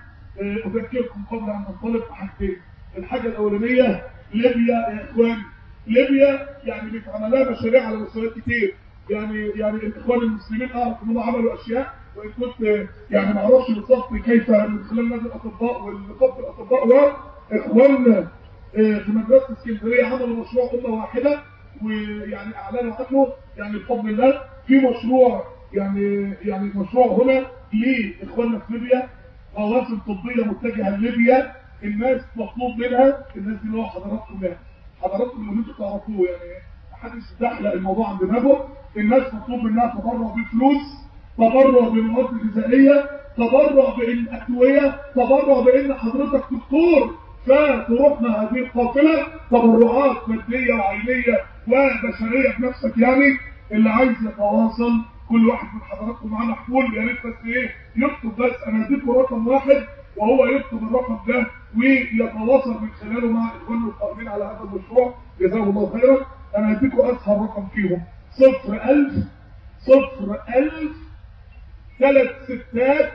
اذكركم قبل ان ننطلق بحاجتين. الحاجه الاولانيه ليبيا يا اخوان، ليبيا يعني بيتعمل لها مشاريع على مستويات كتير. يعني يعني الاخوان المسلمين اعرف انهم عملوا اشياء، وان كنت يعني ما اعرفش بالظبط كيف من خلال نادي الاطباء والنقابه الاطباء واخواننا في مدرسه اسكندريه عملوا مشروع امه واحده، ويعني اعلنوا عنه يعني بفضل الله. في مشروع يعني يعني مشروع هنا لاخواننا في ليبيا، قوافل طبيه متجهه لليبيا. الناس مطلوب منها، الناس دي اللي هو حضراتكم يعني حضراتكم اللي انتم تعرفوه، يعني محدش دخل الموضوع عند دماغه. الناس مطلوب منها تبرع بفلوس تبرع بالمواد الغذائيه، تبرع بالادويه، تبرع بان حضرتك دكتور فتروح مع هذه القافله، تبرعات ماديه وعينيه وبشريه بنفسك. يعني اللي عايز يتواصل كل واحد من حضراتكم معاه محمول، يا ريت بس ايه يكتب، بس انا هديكم رقم واحد وهو يكتب الرقم ده ويتواصل من خلاله مع اخواننا القائمين على هذا المشروع جزاهم الله خيرا. انا هديكم اسهل رقم فيهم صفر ألف صفر ألف ثلاث ستات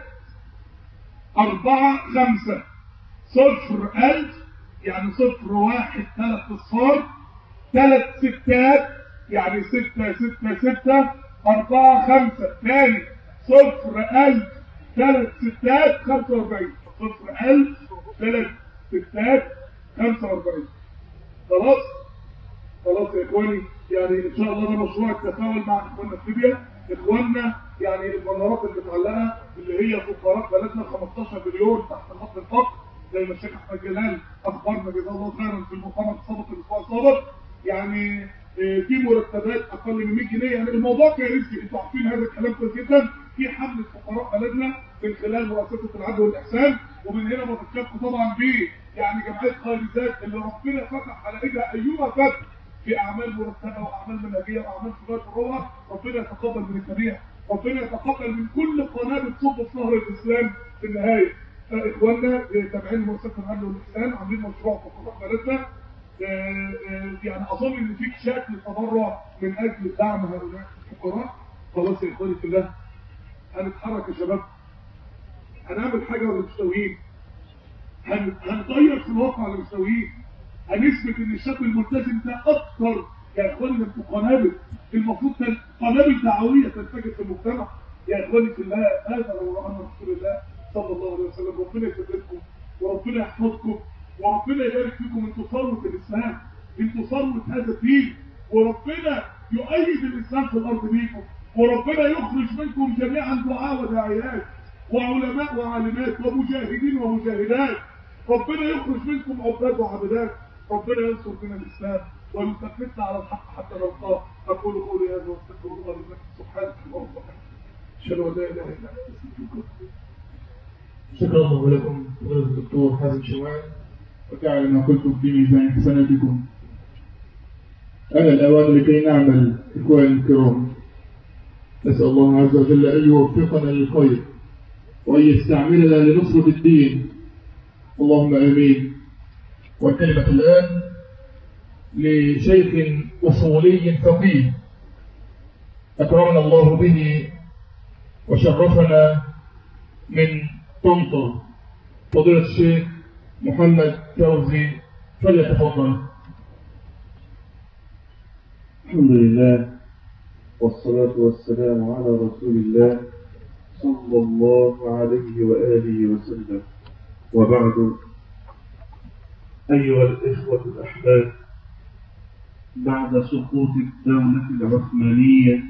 أربعة خمسة صفر ألف يعني صفر واحد ثلاث اصفار ثلاث ستات يعني ستة ستة ستة أربعة خمسة. ثاني صفر ألف ثلاث ستات خمسة وأربعين صفر ألف ثلاث ستات خمسة وأربعين. خلاص خلاص يا اخواني، يعني ان شاء الله ده مشروع التفاعل مع اخواننا في ليبيا. اخواننا يعني البنرات اللي متعلقه اللي هي فقراء بلدنا خمستاشر مليون تحت خط الفقر، زي ما الشيخ احمد جلال اخبرنا جزاه الله خيرا في المؤتمر السابق الاسبوع السابق. يعني في مرتبات اقل من مية جنيه. يعني الموضوع كارثي، انتوا عارفين هذا الكلام كويس جدا. في حمله فقراء بلدنا من خلال مؤسسه العدل والاحسان، ومن هنا بذكركم طبعا ب يعني جمعيه خير الذات اللي ربنا فتح على ايدها ايما فتح في اعمال مرتبه واعمال منهجيه واعمال في الروح. ربنا يتقبل من الجميع، ربنا يتقبل من كل قناه بتصب في نهر الاسلام في النهايه. فاخواننا تابعين مؤسسه العدل والاحسان عاملين مشروع فقراء بلدنا. يعني اظن ان فيك شكل تبرع من اجل دعم هؤلاء الفقراء. خلاص يا اخواني في الله، هنتحرك يا شباب، هنعمل حاجه ولا مستويين، هنغير في الواقع ولا مستويين، هنثبت ان الشاب الملتزم ده اكثر. يا اخواني انتوا قنابل، المفروض قنابل دعويه تنتشر في المجتمع. يا اخواني في الله، هذا لو رانا رسول الله صلى الله عليه وسلم. ربنا يسددكم وربنا يحفظكم وربنا يبارك فيكم. انتوا ثروه الاسلام، انتوا ثروه هذا الدين، وربنا يؤيد الاسلام في الارض بيكم، وربنا يخرج منكم جميعا دعاء وداعيات وعلماء وعالمات ومجاهدين ومجاهدات. ربنا يخرج منكم عباد وعبدات. ربنا ينصر بنا الاسلام ويثبتنا على الحق حتى نلقاه. اقول قولي هذا واستغفر الله لي سبحانك اللهم وبحمدك اشهد ان لا اله الا انت. شكرا الله لكم فضيلة الدكتور حازم شوال، وجعل ما قلتم في ميزان حسناتكم. أنا الأوان لكي نعمل إخواني الكرام. نسأل الله عز وجل أن يوفقنا للخير وأن يستعملنا لنصرة الدين، اللهم آمين. والكلمة الآن لشيخ أصولي فقيه أكرمنا الله به وشرفنا من طنطا، فضيلة الشيخ محمد فوزي، فليتفضل. الحمد لله والصلاة والسلام على رسول الله صلى الله عليه وآله وسلم، وبعد. أيها الإخوة الأحباب، بعد سقوط الدولة العثمانية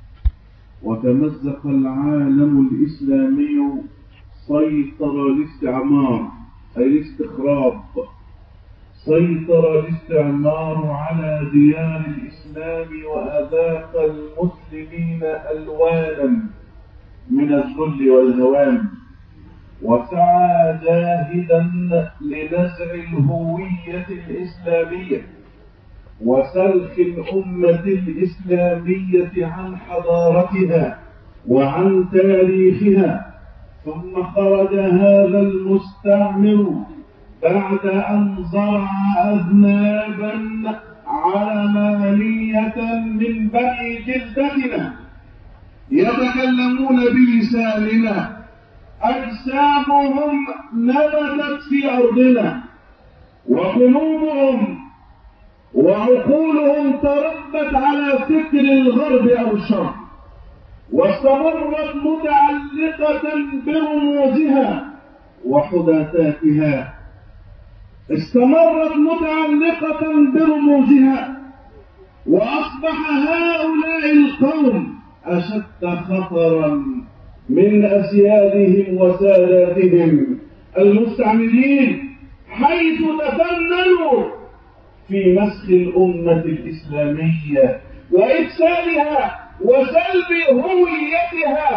وتمزق العالم الإسلامي، سيطر الاستعمار أي الاستخراب سيطر الاستعمار على ديار الإسلام وأذاق المسلمين ألوانا من الذل والهوان، وسعى جاهدا لنزع الهوية الإسلامية وسلخ الأمة الإسلامية عن حضارتها وعن تاريخها. ثم خرج هذا المستعمر بعد أن زرع أذنابا علمانية من بني جلدتنا يتكلمون بلساننا، أجسامهم نبتت في أرضنا، وقلوبهم وعقولهم تربت على فكر الغرب أو الشرق، واستمرت متعلقة برموزها وحداثاتها استمرت متعلقة برموزها وأصبح هؤلاء القوم أشد خطرا من أسيادهم وساداتهم المستعمرين، حيث تفننوا في مسخ الأمة الإسلامية وإفسادها وسلب هويتها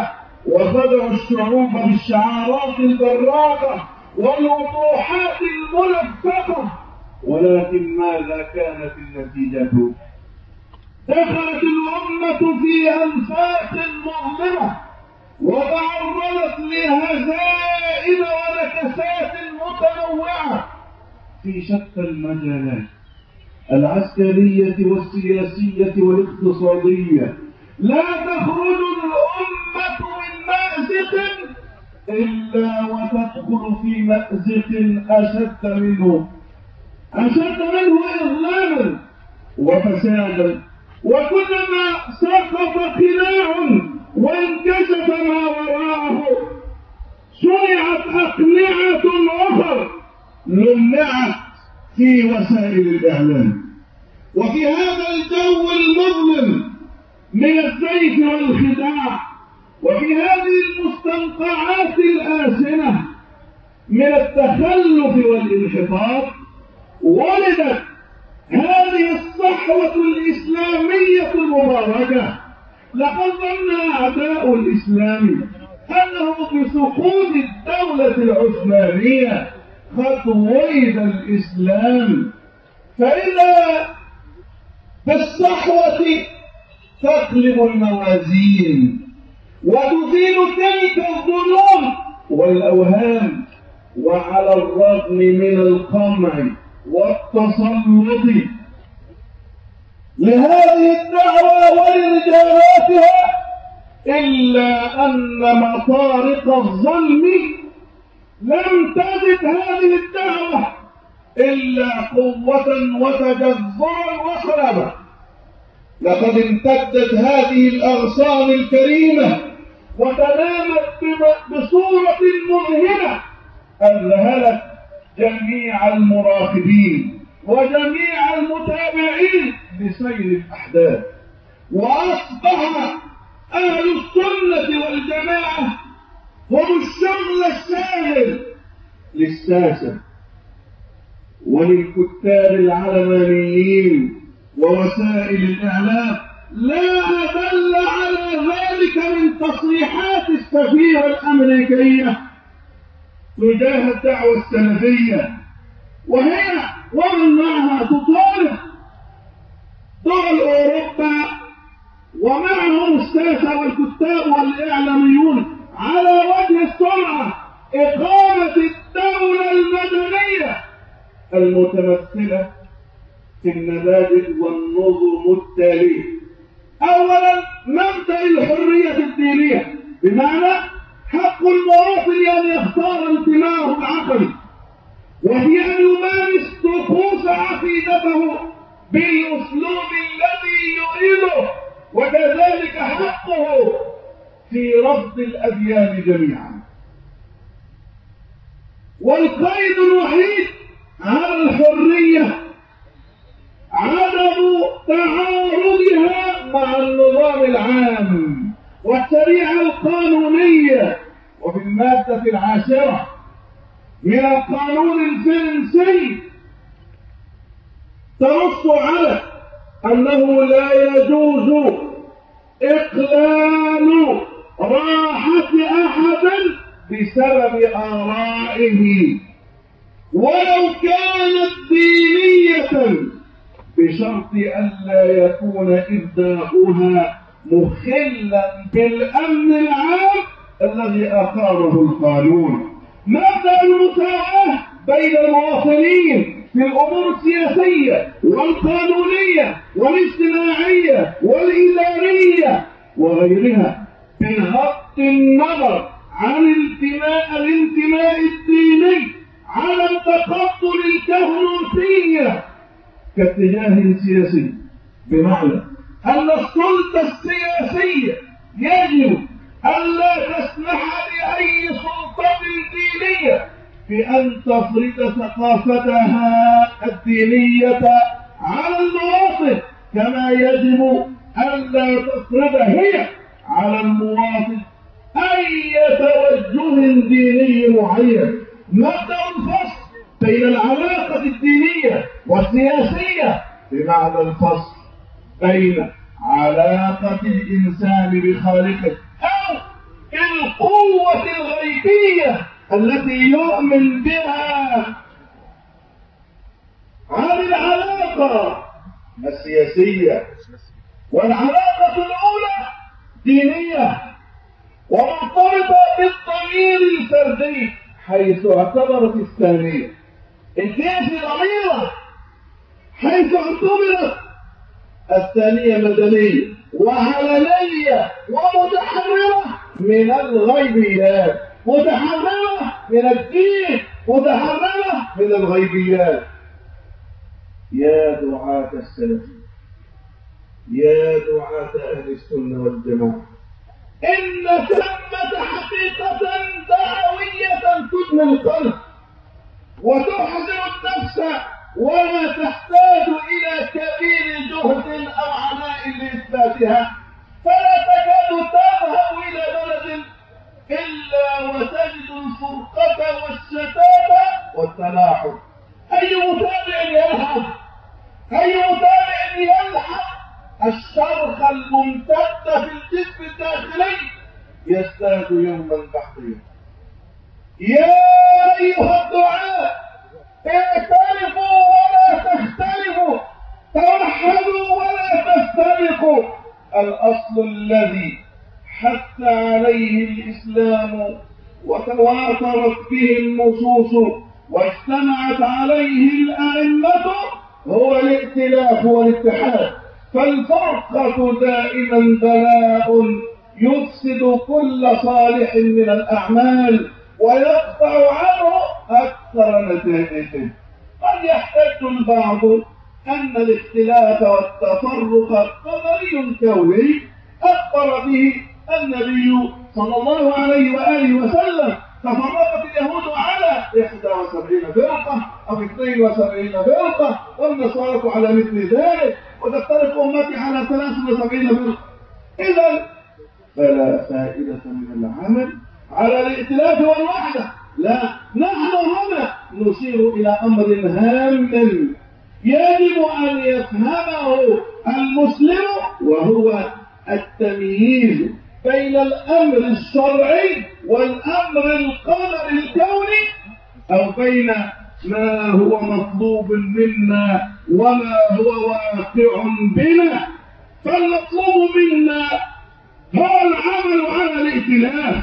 وخدعوا الشعوب بالشعارات البراقة والوضوحات الملفقة، ولكن ماذا كانت النتيجة؟ دخلت الأمة في أنفاس مظلمة وتعرضت لهزائم ونكسات متنوعة في شتى المجالات العسكرية والسياسية والاقتصادية. لا تخرج الأمة من مأزق إلا وتدخل في مأزق أشد منه أشد منه إظلاما وفسادا. وكلما سقط قناع وانكشف ما وراءه صنعت أقنعة أخرى لمعت في وسائل الإعلام. وفي هذا الجو المظلم من الزيف والخداع، وفي هذه المستنقعات الآسنة من التخلف والانحطاط، ولدت هذه الصحوة الإسلامية المباركة. لقد ظن أعداء الإسلام أنه بسقوط الدولة العثمانية قد ولد الإسلام، فإذا بالصحوة تقلب الموازين وتزيل تلك الظلام والأوهام. وعلى الرغم من القمع والتسلط لهذه الدعوة ولرجالاتها، إلا أن مطارق الظلم لم تزد هذه الدعوة إلا قوة وتجذرا وصلابا. لقد امتدت هذه الأغصان الكريمة وتنامت بصورة مذهلة أذهلت جميع المراقبين وجميع المتابعين لسير الأحداث. وأصبح أهل السنة والجماعة هم الشغل الشاغل للساسة وللكتاب العلمانيين ووسائل الإعلام، لا أدل على ذلك من تصريحات السفيرة الأمريكية تجاه الدعوة السلفية، وهي ومن معها تطالب دول أوروبا ومعهم الساسة والكتاب والإعلاميون على وجه السرعة إقامة الدولة المدنية المتمثلة في المبادئ والنظم التالية. أولا، مبدأ الحرية الدينية، بمعنى حق المواطن أن يختار انتماءه العقلي وهي أن يمارس طقوس عقيدته بالأسلوب الذي يريده، وكذلك حقه في رفض الأديان جميعا. والقيد الوحيد على الحرية عدم تعارضها مع النظام العام والشريعة القانونية. وفي المادة العاشرة من القانون الفرنسي تنص على أنه لا يجوز إقلال راحة أحد بسبب آرائه ولو كانت دينية، بشرط ألا يكون إبداؤها مخلا بالأمن العام الذي أقامه القانون. مبدأ المساواة بين المواطنين في الأمور السياسية والقانونية والاجتماعية والإدارية وغيرها، بغض النظر عن الانتماء الانتماء الديني، على التقبل الكهنوتية كاتجاه سياسي، بمعنى أن السلطة السياسية يجب ألا تسمح لأي سلطة دينية بأن تفرض ثقافتها الدينية على المواطن، كما يجب ألا تفرض هي على المواطن أي توجه ديني معين. مبدأ الفصل بين العلاقة الدينية والسياسية، بمعنى الفصل بين علاقة الإنسان بخالقه أو القوة الغيبية التي يؤمن بها عن العلاقة السياسية. والعلاقة الأولى دينية ومرتبطة بالضمير الفردي، حيث اعتبرت الثانية الجيش ضميرة، حيث اعتبرت الثانية مدنية وعلنية ومتحررة من الغيبيات، متحررة من الدين، متحررة من الغيبيات. يا دعاة السلف، يا دعاة أهل السنة والجماعة، إن ثمة حقيقة دعوية تدمي القلب وتحزن النفس ولا تحتاج إلى كبير جهد أو عناء لإثباتها، فلا تكاد تذهب إلى بلد إلا وتجد الفرقة والشتات والتلاحم. أي متابع يلحق أي متابع يلحق الشرخ الممتد في الجسم الداخلي يزداد يوما بعد يوم. يا أيها الدعاء، اعترفوا ولا تختلفوا، توحدوا ولا تفترقوا. الأصل الذي حث عليه الإسلام وتواترت به النصوص واجتمعت عليه الأئمة هو الائتلاف والاتحاد. فالفرقة دائما بلاء يفسد كل صالح من الأعمال ويقطع عنه أكثر نتائجه. قد يحتج البعض أن الاختلاف والتفرق قدري كوني أخبر به النبي صلى الله عليه وآله وسلم. تفرقت اليهود على إحدى وسبعين فرقة أو اثنين وسبعين فرقة، والنصارى على مثل ذلك، وتفترق أمتي على ثلاث وسبعين فرقة. إذا فلا فائدة من العمل على الائتلاف والوحدة. لا، نحن هنا نشير إلى أمر هام يجب أن يفهمه المسلم، وهو التمييز بين الأمر الشرعي والأمر القدري الكوني، أو بين ما هو مطلوب منا وما هو واقع بنا. فالمطلوب منا هو العمل على الائتلاف،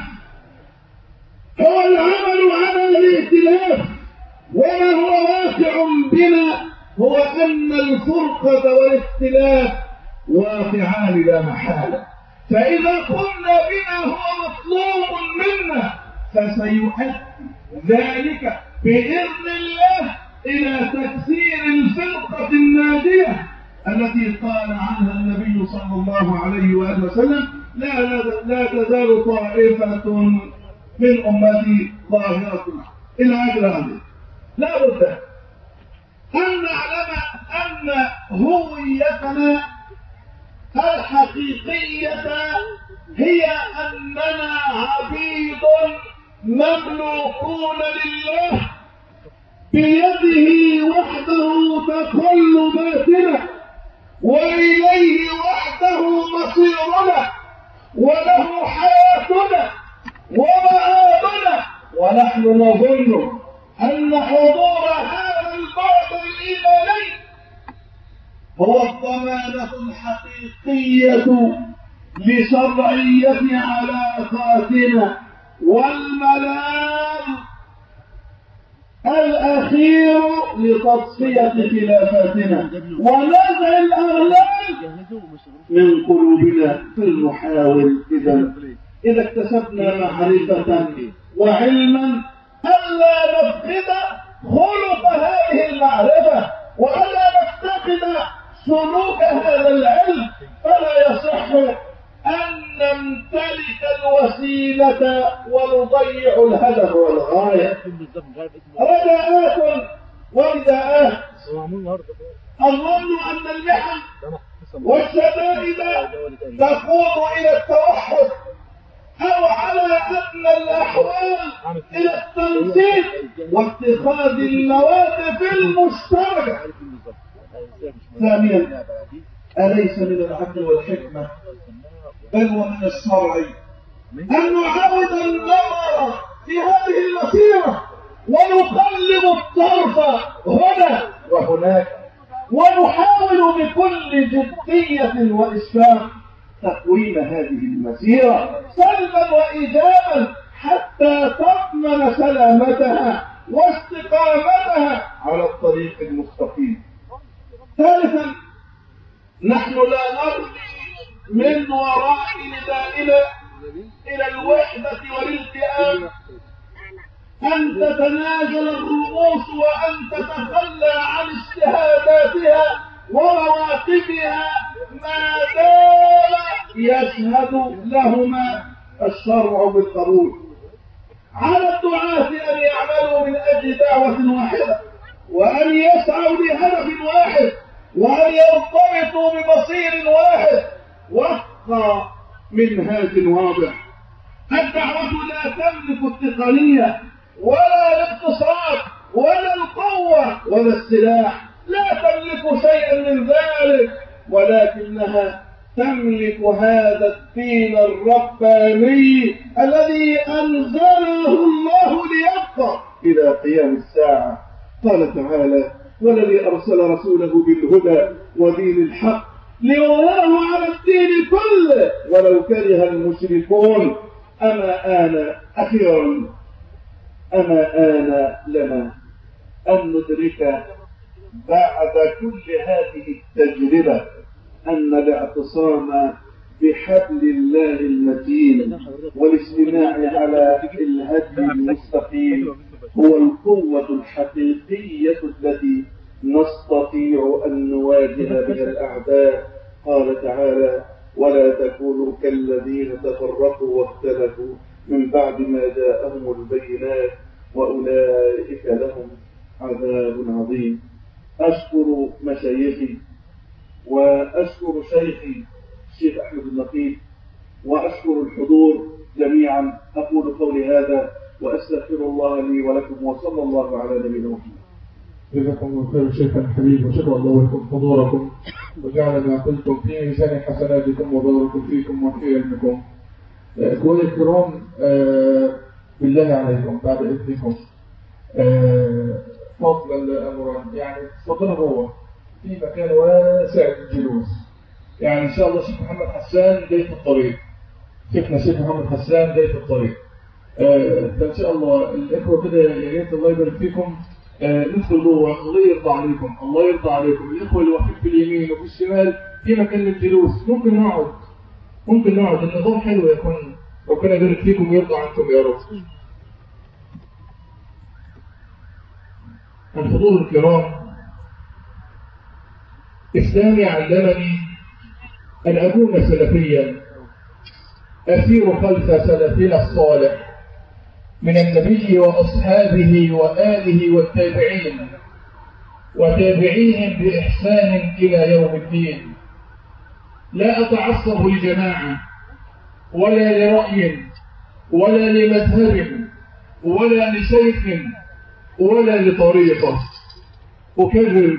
هو العمل على الائتلاف، وما هو واقع بنا هو أن الفرقة والاختلاف واقعان لا محالة. فإذا قلنا بما هو مطلوب منا فسيؤدي ذلك بإذن الله إلى تكسير الفرقة الناجية التي قال عنها النبي صلى الله عليه وآله وسلم: لا, لا, لا تزال طائفة من أمتي ظاهرة إلى آخر هذه. لا بد أن نعلم أن هويتنا الحقيقية هي أننا عبيد مملوكون لله، بيده وحده تقلباتنا، وإليه وحده مصيرنا، وله حياتنا ومآبنا. ونحن نظن أن حضور هذا البعد الإيماني هو الضمانة الحقيقية لشرعية علاقاتنا، والملاذ الأخير لتصفية خلافاتنا ونزع الأغلال من قلوبنا. في المحاول إذا إذا اكتسبنا معرفة وعلما ألا نفقد خلق هذه المعرفة وألا نفتقد سلوك هذا العلم، فلا يصح أن نمتلك الوسيلة ونضيع الهدف والغاية. رجاءات ورداءات. أظن أن المحن والشدائد تقود إلى التوحد، أو على أن الأحوال إلى التنسيق واتخاذ المواقف المشتركة. ثانيا، أليس من العدل والحكمة بل ومن الشرع أن نعاود النظر في هذه المسيرة ونقلب الطرف هنا وهناك، ونحاول بكل جدية وإشفاق تقويم هذه المسيرة سلبا وإيجابا حتى تضمن سلامتها واستقامتها على الطريق المستقيم. ثالثا، نحن لا نرجي من وراء ندائنا إلى الوحدة والالتئام أن تتنازل الرؤوس وأن تتخلى عن اجتهاداتها ومواقفها ما دام يشهد لهما الشرع بالقبول. على الدعاة أن يعملوا من أجل دعوة واحدة، وأن يسعوا لهدف واحد، وأن يرتبطوا بمصير واحد وفق منهاج واضح. الدعوة لا تملك التقنية ولا الاقتصاد ولا القوة ولا السلاح، لا تملك شيئا من ذلك، ولكنها تملك هذا الدين الرباني الذي أنزله الله ليبقى إلى قيام الساعة. قال تعالى: والذي أرسل رسوله بالهدى ودين الحق ليظهره على الدين كله ولو كره المشركون. أما آن أخيرا أما آن لنا أن ندرك بعد كل هذه التجربة أن الاعتصام بحبل الله المتين والاجتماع على الهدي المستقيم هو القوة الحقيقية التي نستطيع أن نواجه بها الأعداء. قال تعالى: ولا تكونوا كالذين تفرقوا واختلفوا من بعد ما جاءهم البينات وأولئك لهم عذاب عظيم. أشكر مشايخي وأشكر شيخي الشيخ أحمد النقيب وأشكر الحضور جميعا. أقول قولي هذا وأستغفر الله لي ولكم، وصلى الله على نبينا محمد. جزاكم الله خير شيخنا الحبيب، وشكر الله لكم حضوركم وجعل ما قلتم في ميزان حسناتكم وبارك فيكم وفي علمكم. إخواني الكرام، بالله عليكم بعد إذنكم فضلا أمرا، يعني تفضلوا هو في مكان واسع للجلوس. يعني إن شاء الله شيخ محمد حسان جاي في الطريق، شيخنا شيخ محمد حسان جاي في الطريق. فإن شاء الله الإخوة كده يا ريت الله يبارك فيكم ندخل جوه. الله يرضى عليكم، الله يرضى عليكم. الإخوة اللي واقفين في اليمين وفي الشمال في مكان للجلوس، ممكن نقعد ممكن نقعد النظام حلو يا اخوان، ربنا يبارك فيكم ويرضى عنكم يا رب. الحضور الكرام، إسلامي علمني أن أكون سلفيا أسير خلف سلفنا الصالح من النبي وأصحابه وآله والتابعين وتابعيهم بإحسان إلى يوم الدين. لا أتعصب لجماعة ولا لرأي ولا لمذهب ولا لشيخ ولا لطريقة. أكرر: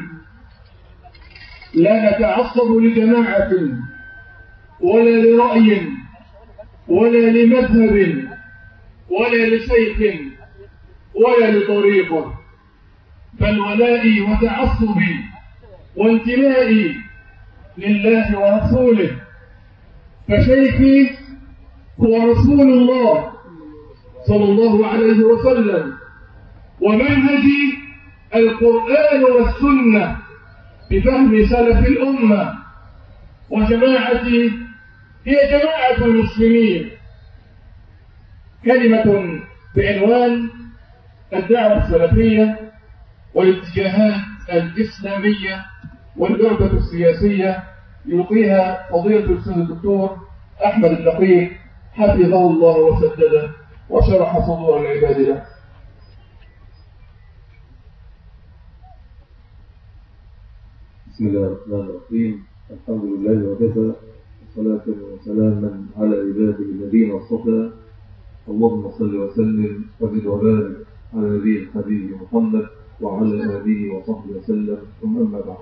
لا نتعصب لجماعة ولا لرأي ولا لمذهب ولا لشيخ ولا لطريقة، بل ولائي وتعصبي وانتمائي لله ورسوله. فشيخي هو رسول الله صلى الله عليه وسلم، ومنهجي القرآن والسنة بفهم سلف الأمة، وجماعتي هي جماعة المسلمين. كلمة بعنوان الدعوة السلفية والاتجاهات الإسلامية والجربة السياسية يلقيها فضيلة الأستاذ الدكتور أحمد النقيب حفظه الله وسدده وشرح صدور العباد له. بسم الله الرحمن الرحيم. الحمد لله وكفى، والصلاة وسلاما على عباده الذين اصطفى. اللهم صل وسلم وزد وبارك على نبي الحبيب محمد وعلى آله وصحبه وسلم. ثم أما بعد،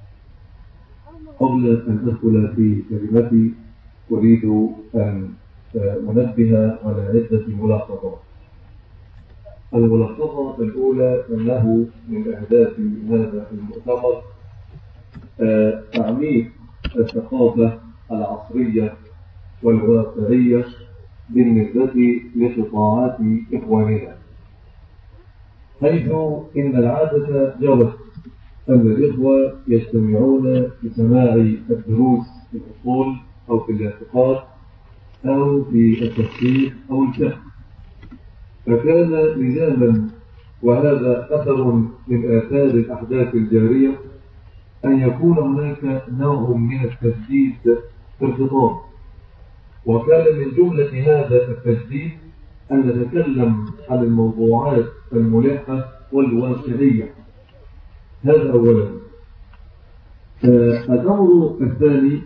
قبل أن أدخل في كلمتي أريد أن منبه على عدة ملاحظات. الملاحظة الأولى أنه من أهداف هذا المؤتمر تعميق الثقافة العصرية والواقعية بالنسبة لقطاعات إخواننا، حيث إن العادة جرت أن الإخوة يجتمعون لسماع الدروس في الأصول أو في الاعتقاد أو في التفسير أو الفقه، فكان لزاما وهذا أثر من آثار الأحداث الجارية أن يكون هناك نوع من التجديد في الخطاب، وكان من جملة هذا التجديد أن نتكلم عن الموضوعات الملحة والواقعية. هذا أولا. الأمر الثاني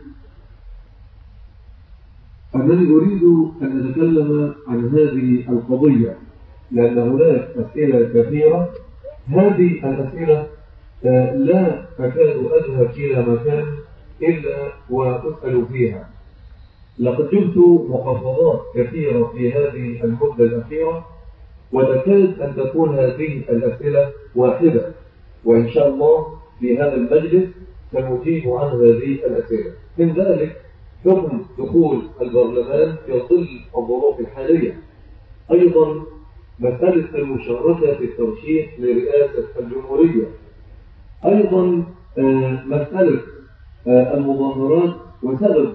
أنني أريد أن نتكلم عن هذه القضية لأن هناك أسئلة كثيرة. هذه الأسئلة لا أكاد أذهب إلى مكان إلا وأسأل فيها. لقد جبت محافظات كثيرة في هذه المدة الأخيرة وتكاد أن تكون هذه الأسئلة واحدة، وإن شاء الله في هذا المجلس سنجيب عن هذه الأسئلة. من ذلك حكم دخول البرلمان في ظل الظروف الحالية، أيضا مسألة المشاركة في الترشيح لرئاسة الجمهورية، أيضا مسألة المظاهرات وسبب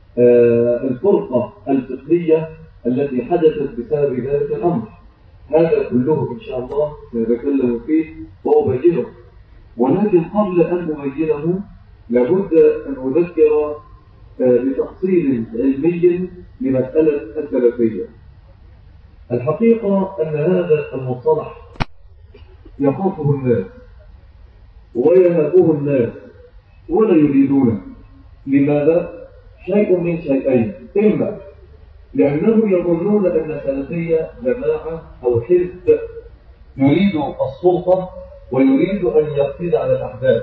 الفرقة الفقهية التي حدثت بسبب ذلك الأمر. هذا كله إن شاء الله سنتكلم فيه وأبينه، ولكن قبل أن أبينه لابد أن أذكر بتفصيل علمي لمسألة السلفية. الحقيقة أن هذا المصطلح يخافه الناس ويهابه الناس ولا يريدونه. لماذا؟ شيء من شيئين: إما لأنهم يظنون أن السلفية جماعة أو حزب يريد السلطة ويريد أن يقضي على الأحداث،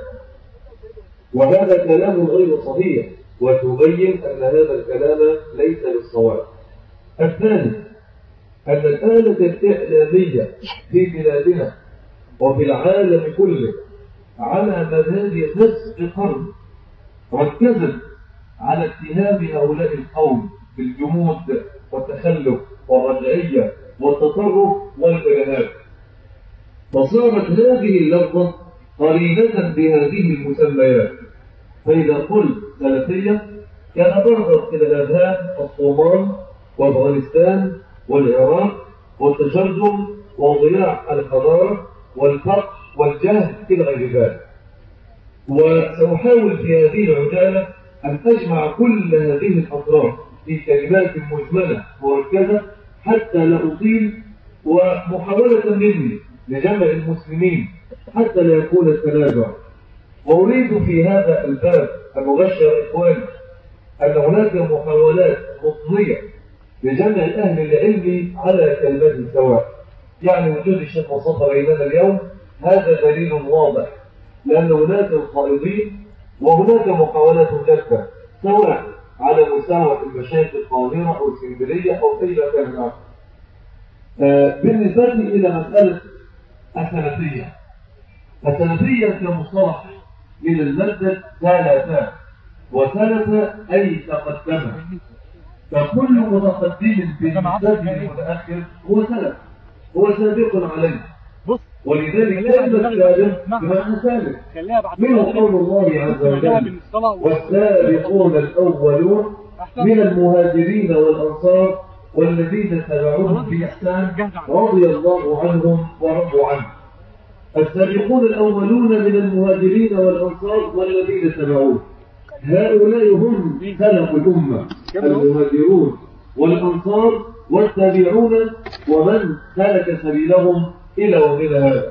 وهذا كلام غير صحيح، وتبين أن هذا الكلام ليس بالصواب. الثاني أن الآلة الإعلامية في بلادنا وفي العالم كله على مدار نصف قرن ركزت على اتهام هؤلاء القوم بالجمود والتخلف والرجعية والتطرف والإرهاب، فصارت هذه اللفظة قرينة بهذه المسميات. فإذا قلت سلفية كان برزت إلى الأذهان الصومال وأفغانستان والعراق والتشرذم وضياع الحضارة والفقر والجهل إلى غير ذلك. وسأحاول في هذه العجالة أن أجمع كل هذه الأطراف في كلمات مجملة مركزة حتى لا أطيل، ومحاولة مني لجمع المسلمين حتى لا يكون التنازع. وأريد في هذا الباب أن أبشر إخواني أن هناك محاولات مضنية لجمع أهل العلم على كلمات سواء. يعني وجود الشيخ مصطفى بيننا اليوم هذا دليل واضح، لأن هناك القائدين وهناك محاولات جادة سواء على مستوى المشايخ القاهرة أو اسكندرية أو أي مكان آخر. آه بالنسبة إلى مسألة السلفية، السلفية كمصطلح من المادة ثلاثة، وثلاثة أي تقدم، فكل متقدم في المسجد المتأخر هو سلف، هو سابق عليه، ولذلك كلمة سالف بمعنى سالف. من قول الله عز وجل: والسابقون الأولون من المهاجرين والأنصار والذين تبعوهم بإحسان رضي الله عنهم ورضوا عنه. السابقون الأولون من المهاجرين والأنصار والذين تبعوهم، هؤلاء هم سلف الأمة، المهاجرون والأنصار والتابعون ومن سلك سبيلهم إلى وغير هذا.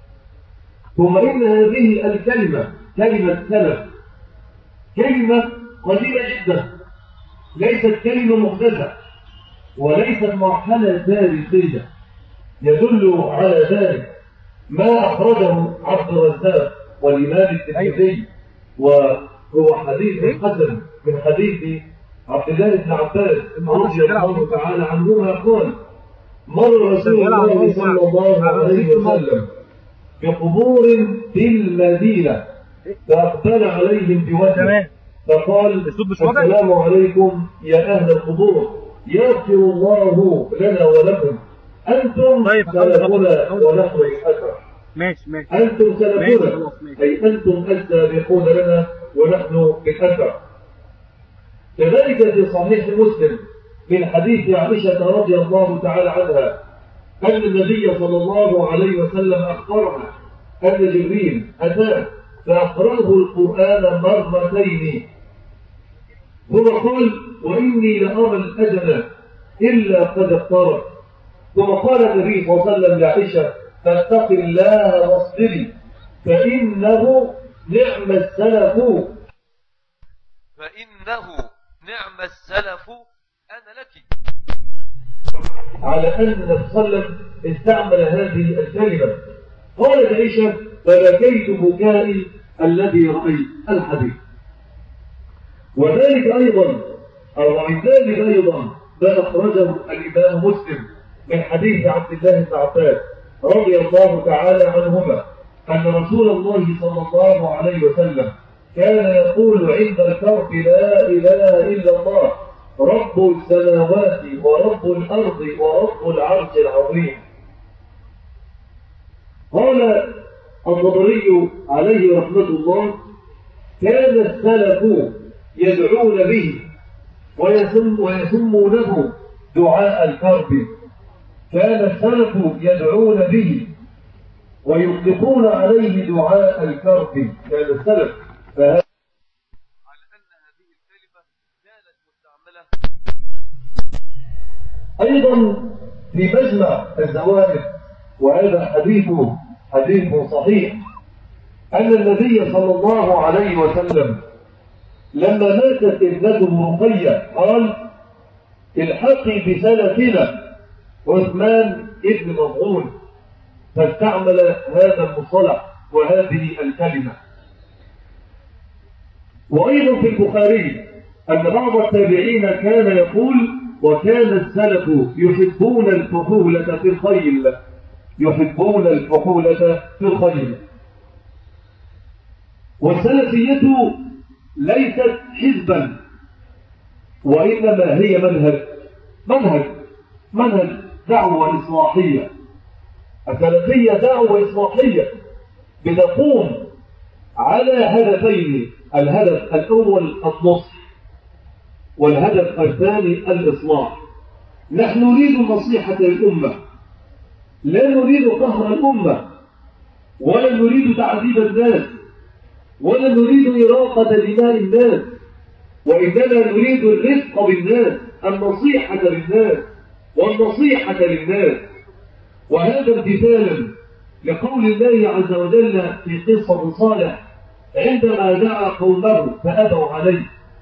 ثم إن هذه الكلمة كلمة سلف كلمة قديمة جدا، ليست كلمة محدثة وليست مرحلة تاريخية. يدل على ذلك ما أخرجه عبد الرزاق والإمام الترمذي، وهو حديث حسن من حديث عبد الله بن عباس رضي الله تعالى عنهما قال مر رسول الله صلى الله عليه وسلم بقبور في المدينة فأقبل عليهم بوجهه فقال السلام عليكم يا أهل القبور يغفر الله لنا ولكم أنتم سلفنا ونحن الأثر ماشي ماشي أنتم سلفنا أي أنتم السابقون لنا ونحن بالأثر. كذلك في صحيح مسلم من حديث عائشة رضي الله تعالى عنها أن النبي صلى الله عليه وسلم أخبرها أن جبريل أتاه فأقرأه القرآن مرتين ثم قال وإني لأرى الأجل إلا قد اقترب. ثم قال النبي صلى الله عليه وسلم لعائشة فاتق الله واصبري فإنه نعم السلف فإنه نعم السلف أنا لك. على أن النبي صلى الله عليه وسلم استعمل هذه الكلمة. قال عائشة فبكيت بكائي الذي رأيت الحديث. وذلك أيضا أو عن ذلك أيضا ما أخرجه الإمام مسلم من حديث عبد الله بن عباس رضي الله تعالى عنهما أن رسول الله صلى الله عليه وسلم كان يقول عند الكرب لا إله إلا الله رب السماوات ورب الأرض ورب العرش العظيم. قال الطبري عليه رحمة الله كان السلف يدعون به ويسم ويسمونه دعاء الكرب. كان السلف يدعون به ويطلقون عليه دعاء الكرب. كان السلف فهذا على أن هذه الكلمة كانت مستعملة أيضا في مجمع الزوائد وهذا حديث حديث صحيح أن النبي صلى الله عليه وسلم لما ماتت ابنته رقية قال الحقي بسلفنا عثمان ابن مظعون فاستعمل هذا المصطلح وهذه الكلمة. وأيضا في البخاري أن بعض التابعين كان يقول وكان السلف يحبون الفحولة في الخيل يحبون الفحولة في الخيل. والسلفية ليست حزبا وإنما هي منهج منهج منهج دعوة إصلاحية. السلفية دعوة إصلاحية بتقوم على هدفين الهدف الأول النصح والهدف الثاني الإصلاح. نحن نريد نصيحة الأمة لا نريد قهر الأمة ولا نريد تعذيب الناس ولا نريد إراقة دماء الناس وإنما نريد الرفق بالناس النصيحة بالناس والنصيحة للناس. وهذا امتثالا لقول الله عز وجل في قصة صالح عندما دعا قومه فأبوا عليه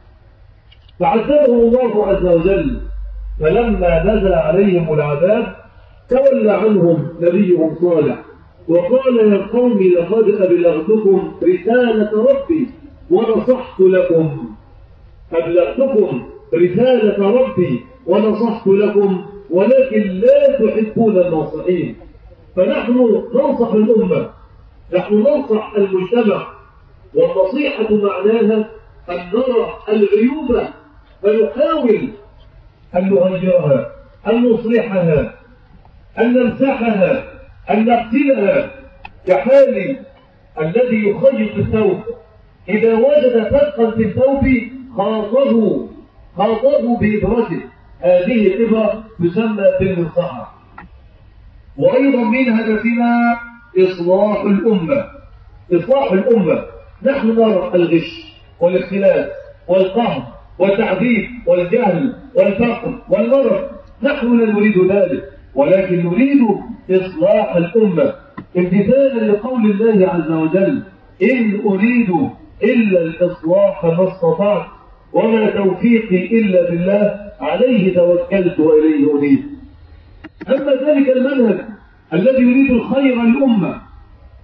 فعذبه الله عز وجل فلما نزل عليهم العذاب تولى عنهم نبيهم صالح وقال يا قوم لقد أبلغتكم رسالة ربي ونصحت لكم أبلغتكم رسالة ربي ونصحت لكم ولكن لا تحبون الناصحين. فنحن ننصح الأمة نحن ننصح المجتمع والنصيحة معناها أن نرى العيوب فنحاول أن نغيرها أن نصلحها أن نمسحها أن نغسلها كحال الذي يخيط الثوب إذا وجد فتقا في الثوب خاطه خاطه بإبرته. هذه الإبرة تسمى بالمنصحة. وأيضا من هدفنا إصلاح الأمة إصلاح الأمة. نحن نرى الغش والاختلاف والقهر والتعذيب والجهل والفقر والمرض نحن لا نريد ذلك ولكن نريد إصلاح الأمة امتثالا لقول الله عز وجل إن أريد إلا الإصلاح ما استطعت وما توفيقي إلا بالله عليه توكلت وإليه أنيب. أما ذلك المنهج الذي يريد الخير للأمة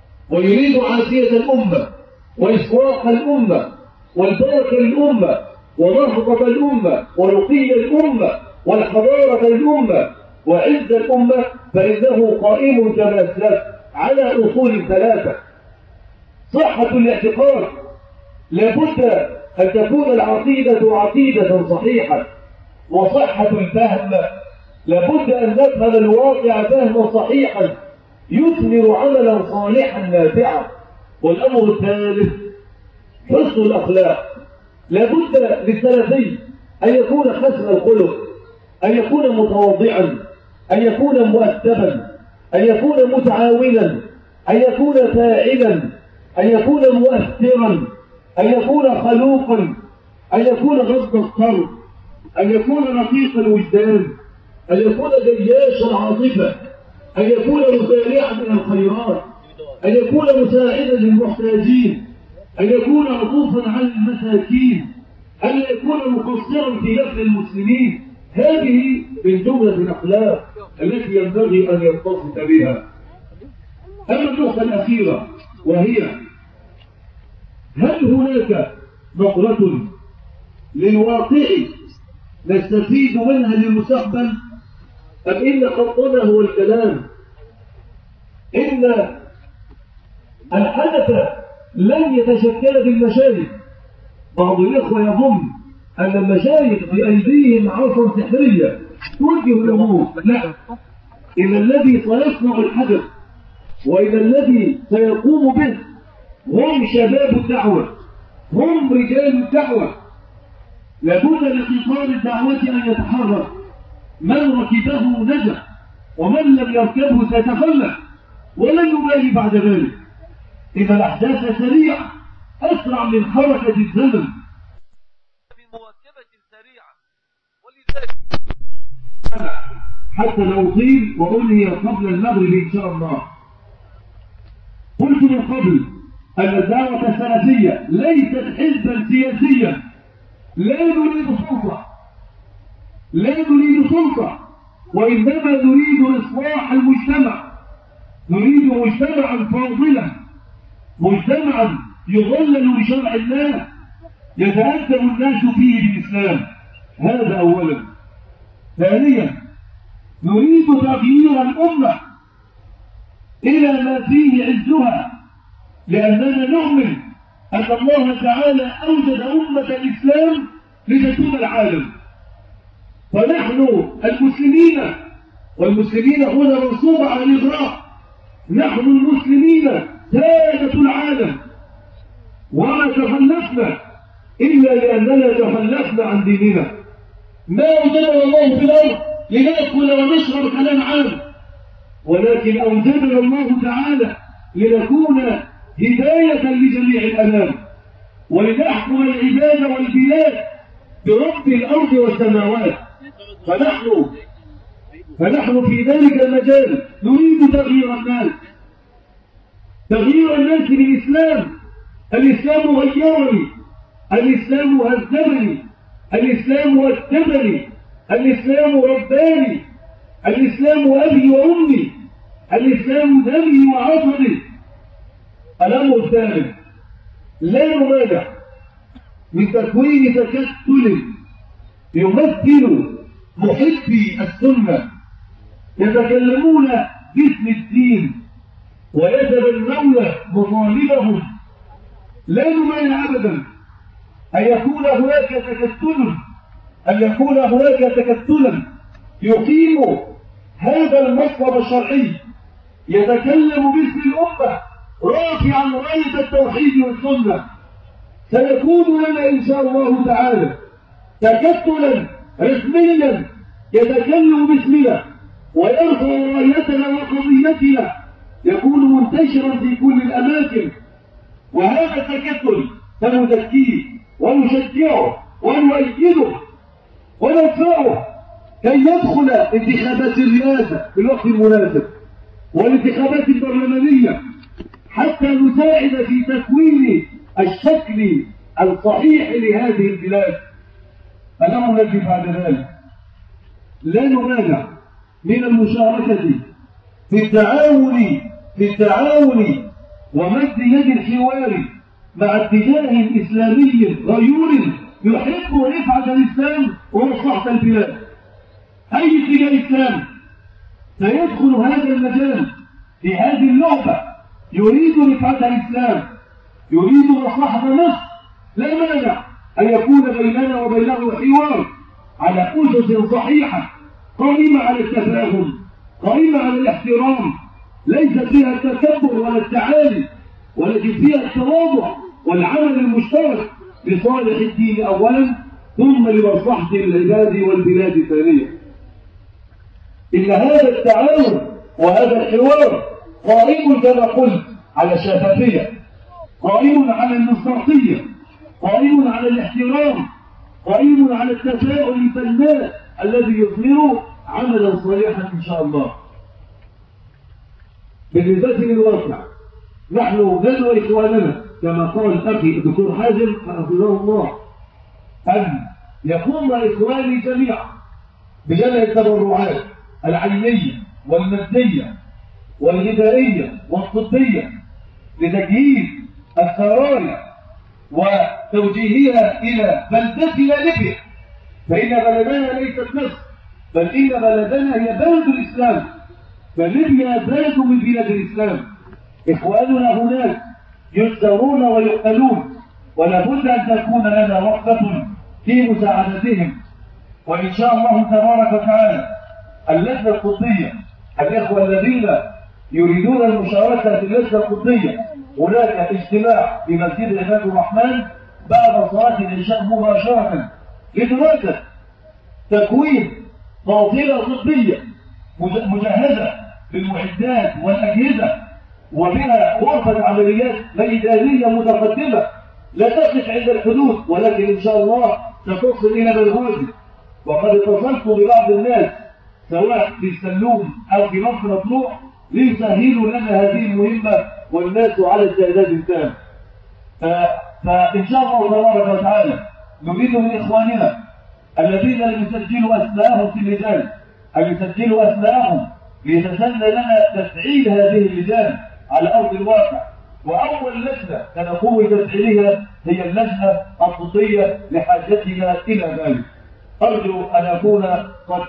ويريد عافية الأمة وإصلاح الأمة والبركة للأمة ونهضة الأمة ورقي الأمة والحضارة الأمة وعز الأمة فإنه قائم كما أسلف على أصول ثلاثة. صحة الاعتقاد، لابد أن تكون العقيدة عقيدة صحيحة. وصحة الفهم، لابد أن نفهم الواقع فهما صحيحا يثمر عملا صالحا نافعا. والأمر الثالث حسن الأخلاق، لابد للسلفي أن يكون حسن الخلق، أن يكون متواضعا، أن يكون مؤدبا، أن يكون متعاونا، أن يكون فاعلا، أن يكون مؤثرا، أن يكون خلوقا، أن يكون غض الطرف، أن يكون رقيق الوجدان، أن يكون جياش العاطفة، أن يكون مسارعا من الخيرات، أن يكون مساعدا للمحتاجين، أن يكون عطوفا على المساكين، أن يكون مقصرا في نفع المسلمين. هذه من جملة الأخلاق التي ينبغي أن يتصف بها. أما النقطة الأخيرة وهي هل هناك نقلة للواقع نستفيد منها للمستقبل أم إن خطنا هو الكلام؟ إن الحدث لن يتشكل بالمشايخ. بعض الإخوة يظن أن المشايخ بأيديهم عصا سحرية توجه الأمور. لا، إن الذي سيصنع الحدث وإن الذي سيقوم به هم شباب الدعوة، هم رجال الدعوة. لابد لقطار الدعوة أن يتحرك، من ركبه نجح ومن لم يركبه سيتخلف ولن يبالي بعد ذلك. إذا الأحداث سريعة أسرع من حركة الزمن. بمواكبة سريعة، ولذلك حتى لو أطيل وأنهي قبل المغرب إن شاء الله. قلت من قبل أن الدعوة السلفية ليست حزبا سياسيا، لا نريد سلطة، لا نريد سلطة، وإنما نريد إصلاح المجتمع. نريد مجتمعا فاضلا، مجتمعا يظلل بشرع الله يتأدب الناس فيه بالإسلام. هذا أولا. ثانيا نريد تغيير الأمة إلى ما فيه عزها، لأننا نؤمن أن الله تعالى أوجد أمة الإسلام لتسود العالم. فنحن المسلمين، والمسلمين هنا منصوبة على الإغراء، نحن المسلمين سادة العالم، وما تخلفنا إلا لأننا تخلفنا عن ديننا. ما أوجدنا الله في الأرض لنأكل ونشرب كلام عام، ولكن أوجدنا الله تعالى لنكون هداية لجميع الأنام، ولنحكم العباد والبلاد برب الأرض والسماوات. فنحن فنحن في ذلك المجال نريد تغيير الناس، تغيير الناس بالإسلام. الإسلام غيرني، الإسلام هذبني، الإسلام أدبني، الإسلام رباني، الإسلام أبي وأمي، الإسلام دمي وعصبي. الأمر الثالث لا نمانع من تكوين تكتل يمثل محبي السنة يتكلمون باسم الدين ويتبنون مطالبهم. لا نمانع أبدا أن يكون هناك تكتل أن يكون هناك تكتلا يقيم هذا المطلب الشرعي يتكلم باسم الأمة رافعا راية التوحيد والسنة. سيكون لنا إن شاء الله تعالى تكتلا رسميا يتكلم باسمنا ويرفع رايتنا وقضيتنا، يكون منتشرا في كل الأماكن. وهذا التكتل سنزكيه ونشجعه ونؤيده وندفعه كي يدخل انتخابات الرئاسة في الوقت المناسب والانتخابات البرلمانية، حتى نساعد في تكوين الشكل الصحيح لهذه البلاد. الأمر الذي بعد ذلك لا نمانع من المشاركة في التعاون في التعاون ومد يد الحوار مع اتجاه إسلامي غيور يحب رفعة الإسلام ومصلحة البلاد. أي اتجاه إسلام سيدخل هذا المجال في هذه اللعبة يريد رفعة الإسلام، يريد مصلحة مصر، لا مانع أن يكون بيننا وبينه حوار على أسس صحيحة قائمة على التفاهم، قائمة على الاحترام، ليست فيها التكبر ولا التعالي، ولكن فيها التواضع والعمل المشترك لصالح الدين أولا ثم لمصلحة العباد والبلاد ثانيا. إن هذا التعاون وهذا الحوار قائم كما قلت على الشفافية، قائم على المصداقية، قائم على الاحترام، قائم على التفاؤل البناء الذي يثمر عملا صالحا إن شاء الله. بالنسبة للواقع نحن ندعو إخواننا كما قال أخي الدكتور حازم حفظه الله أن يقوم إخواني جميعا بجمع التبرعات العينية والمادية والغذائية والطبية لتجهيز السرايا وتوجيهها إلى بلدتنا ليبيا، فإن بلدنا ليست مصر بل إن بلدنا هي بلد الإسلام، فليبيا بلد من بلاد الإسلام. إخواننا هناك يجزرون ويقتلون، ولا بد أن تكون لنا وقفة في مساعدتهم. وإن شاء الله تبارك وتعالى اللجنة الطبية، الإخوة الذين يريدون المشاركة في اللجنة الطبية، هناك اجتماع في مسجد عباد الرحمن بعد صلاة العشاء مباشرة لدراسة تكوين قافلة طبية مجهزة بالمعدات والأجهزة وبها غرفة عمليات ميدانية متقدمة لا تقف عند الحدود، ولكن إن شاء الله ستصل إلى بلغوزي. وقد اتصلت ببعض الناس سواء في السلوم أو في مصر مطلوع ليسهلوا لنا هذه المهمة والناس على استعداد التام. فإن شاء الله تبارك وتعالى نريد من إخواننا الذين لم يسجلوا أسماءهم في اللجان أن يسجلوا أسماءهم ليتسنى لنا تفعيل هذه اللجان على أرض الواقع. وأول لجنة سنقوم بتفعيلها هي اللجنة الطبية لحاجتنا إلى ذلك. أرجو أن أكون قد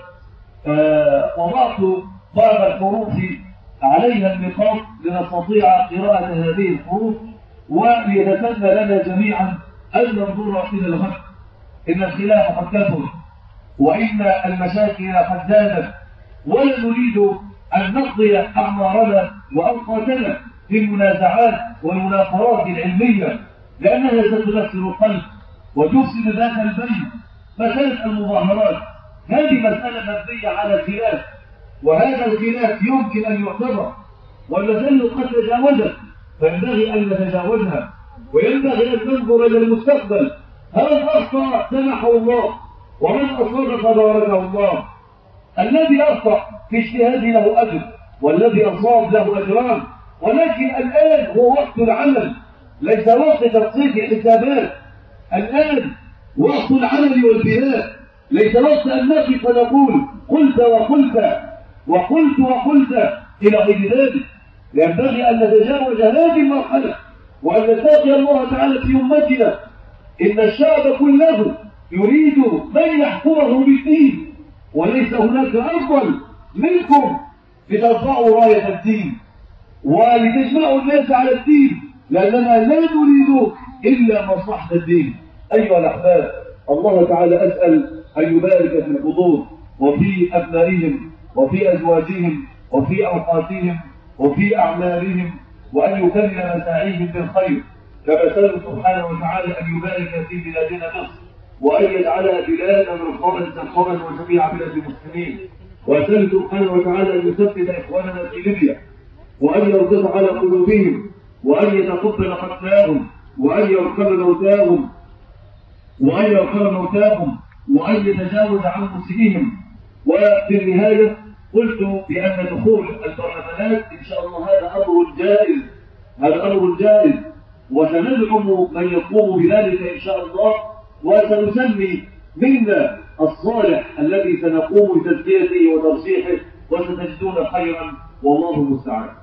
وضعت بعض الحروف عليها النقاط لنستطيع قراءة هذه الحروف، وليتسنى لنا جميعا أن ننظر إلى الغد. إن الخلاف قد كثر وإن المشاكل قد زادت، ولا نريد أن نقضي أعمارنا وأوقاتنا في المنازعات والمناقرات العلمية، لأنها ستمثل القلب وتفسد ذات البين. مسألة المظاهرات هذه مسألة مبنية على الخلاف، وهذا الخلاف يمكن أن يعتبر، والمسألة قد تجاوزت، فينبغي أن نتجاوزها، وينبغي أن ننظر إلى المستقبل. هل أخطأ سمحه الله، ومن أصاب تباركه الله. الذي أخطأ في اجتهاده له أجر، والذي أصاب له أجران، ولكن الآن هو وقت العمل، ليس وقت تقصير الحسابات. الآن وقت العمل والبناء، ليس وقت أن نقف ونقول قلت وقلت وقلت وقلت إلى غير ذلك. ينبغي أن نتجاوز هذه المرحلة وأن نتقي الله تعالى في أمتنا. إن الشعب كله يريد من يحكمه بالدين، وليس هناك أفضل منكم لترفعوا راية الدين ولتجمعوا الناس على الدين، لأننا لا نريد إلا مصلحة الدين. أيها الأحباب، الله تعالى أسأل أن يبارك في الحضور وفي أبنائهم وفي أزواجهم وفي أوقاتهم وفي أعمالهم، وأن يكمل مساعيهم بالخير. كما سأل سبحانه وتعالى أن يبارك في بلادنا مصر، وأن يجعلها بلادا رخاء سخاء وجميع بلاد المسلمين. وأسأل سبحانه وتعالى أن يثبت إخواننا في ليبيا، وأن يربط على قلوبهم، وأن يتقبل قتلاهم، وأن يرحم موتاهم وأن يرحم موتاهم وأن يتجاوز عن مسيئهم. وفي النهاية قلت بأن دخول البرلمانات إن شاء الله هذا أمر جائز، هذا أمر جائز، وسندعم من يقوم بذلك إن شاء الله، وسنسمي منا الصالح الذي سنقوم بتزكيته وترشيحه، وستجدون خيرا والله المستعان.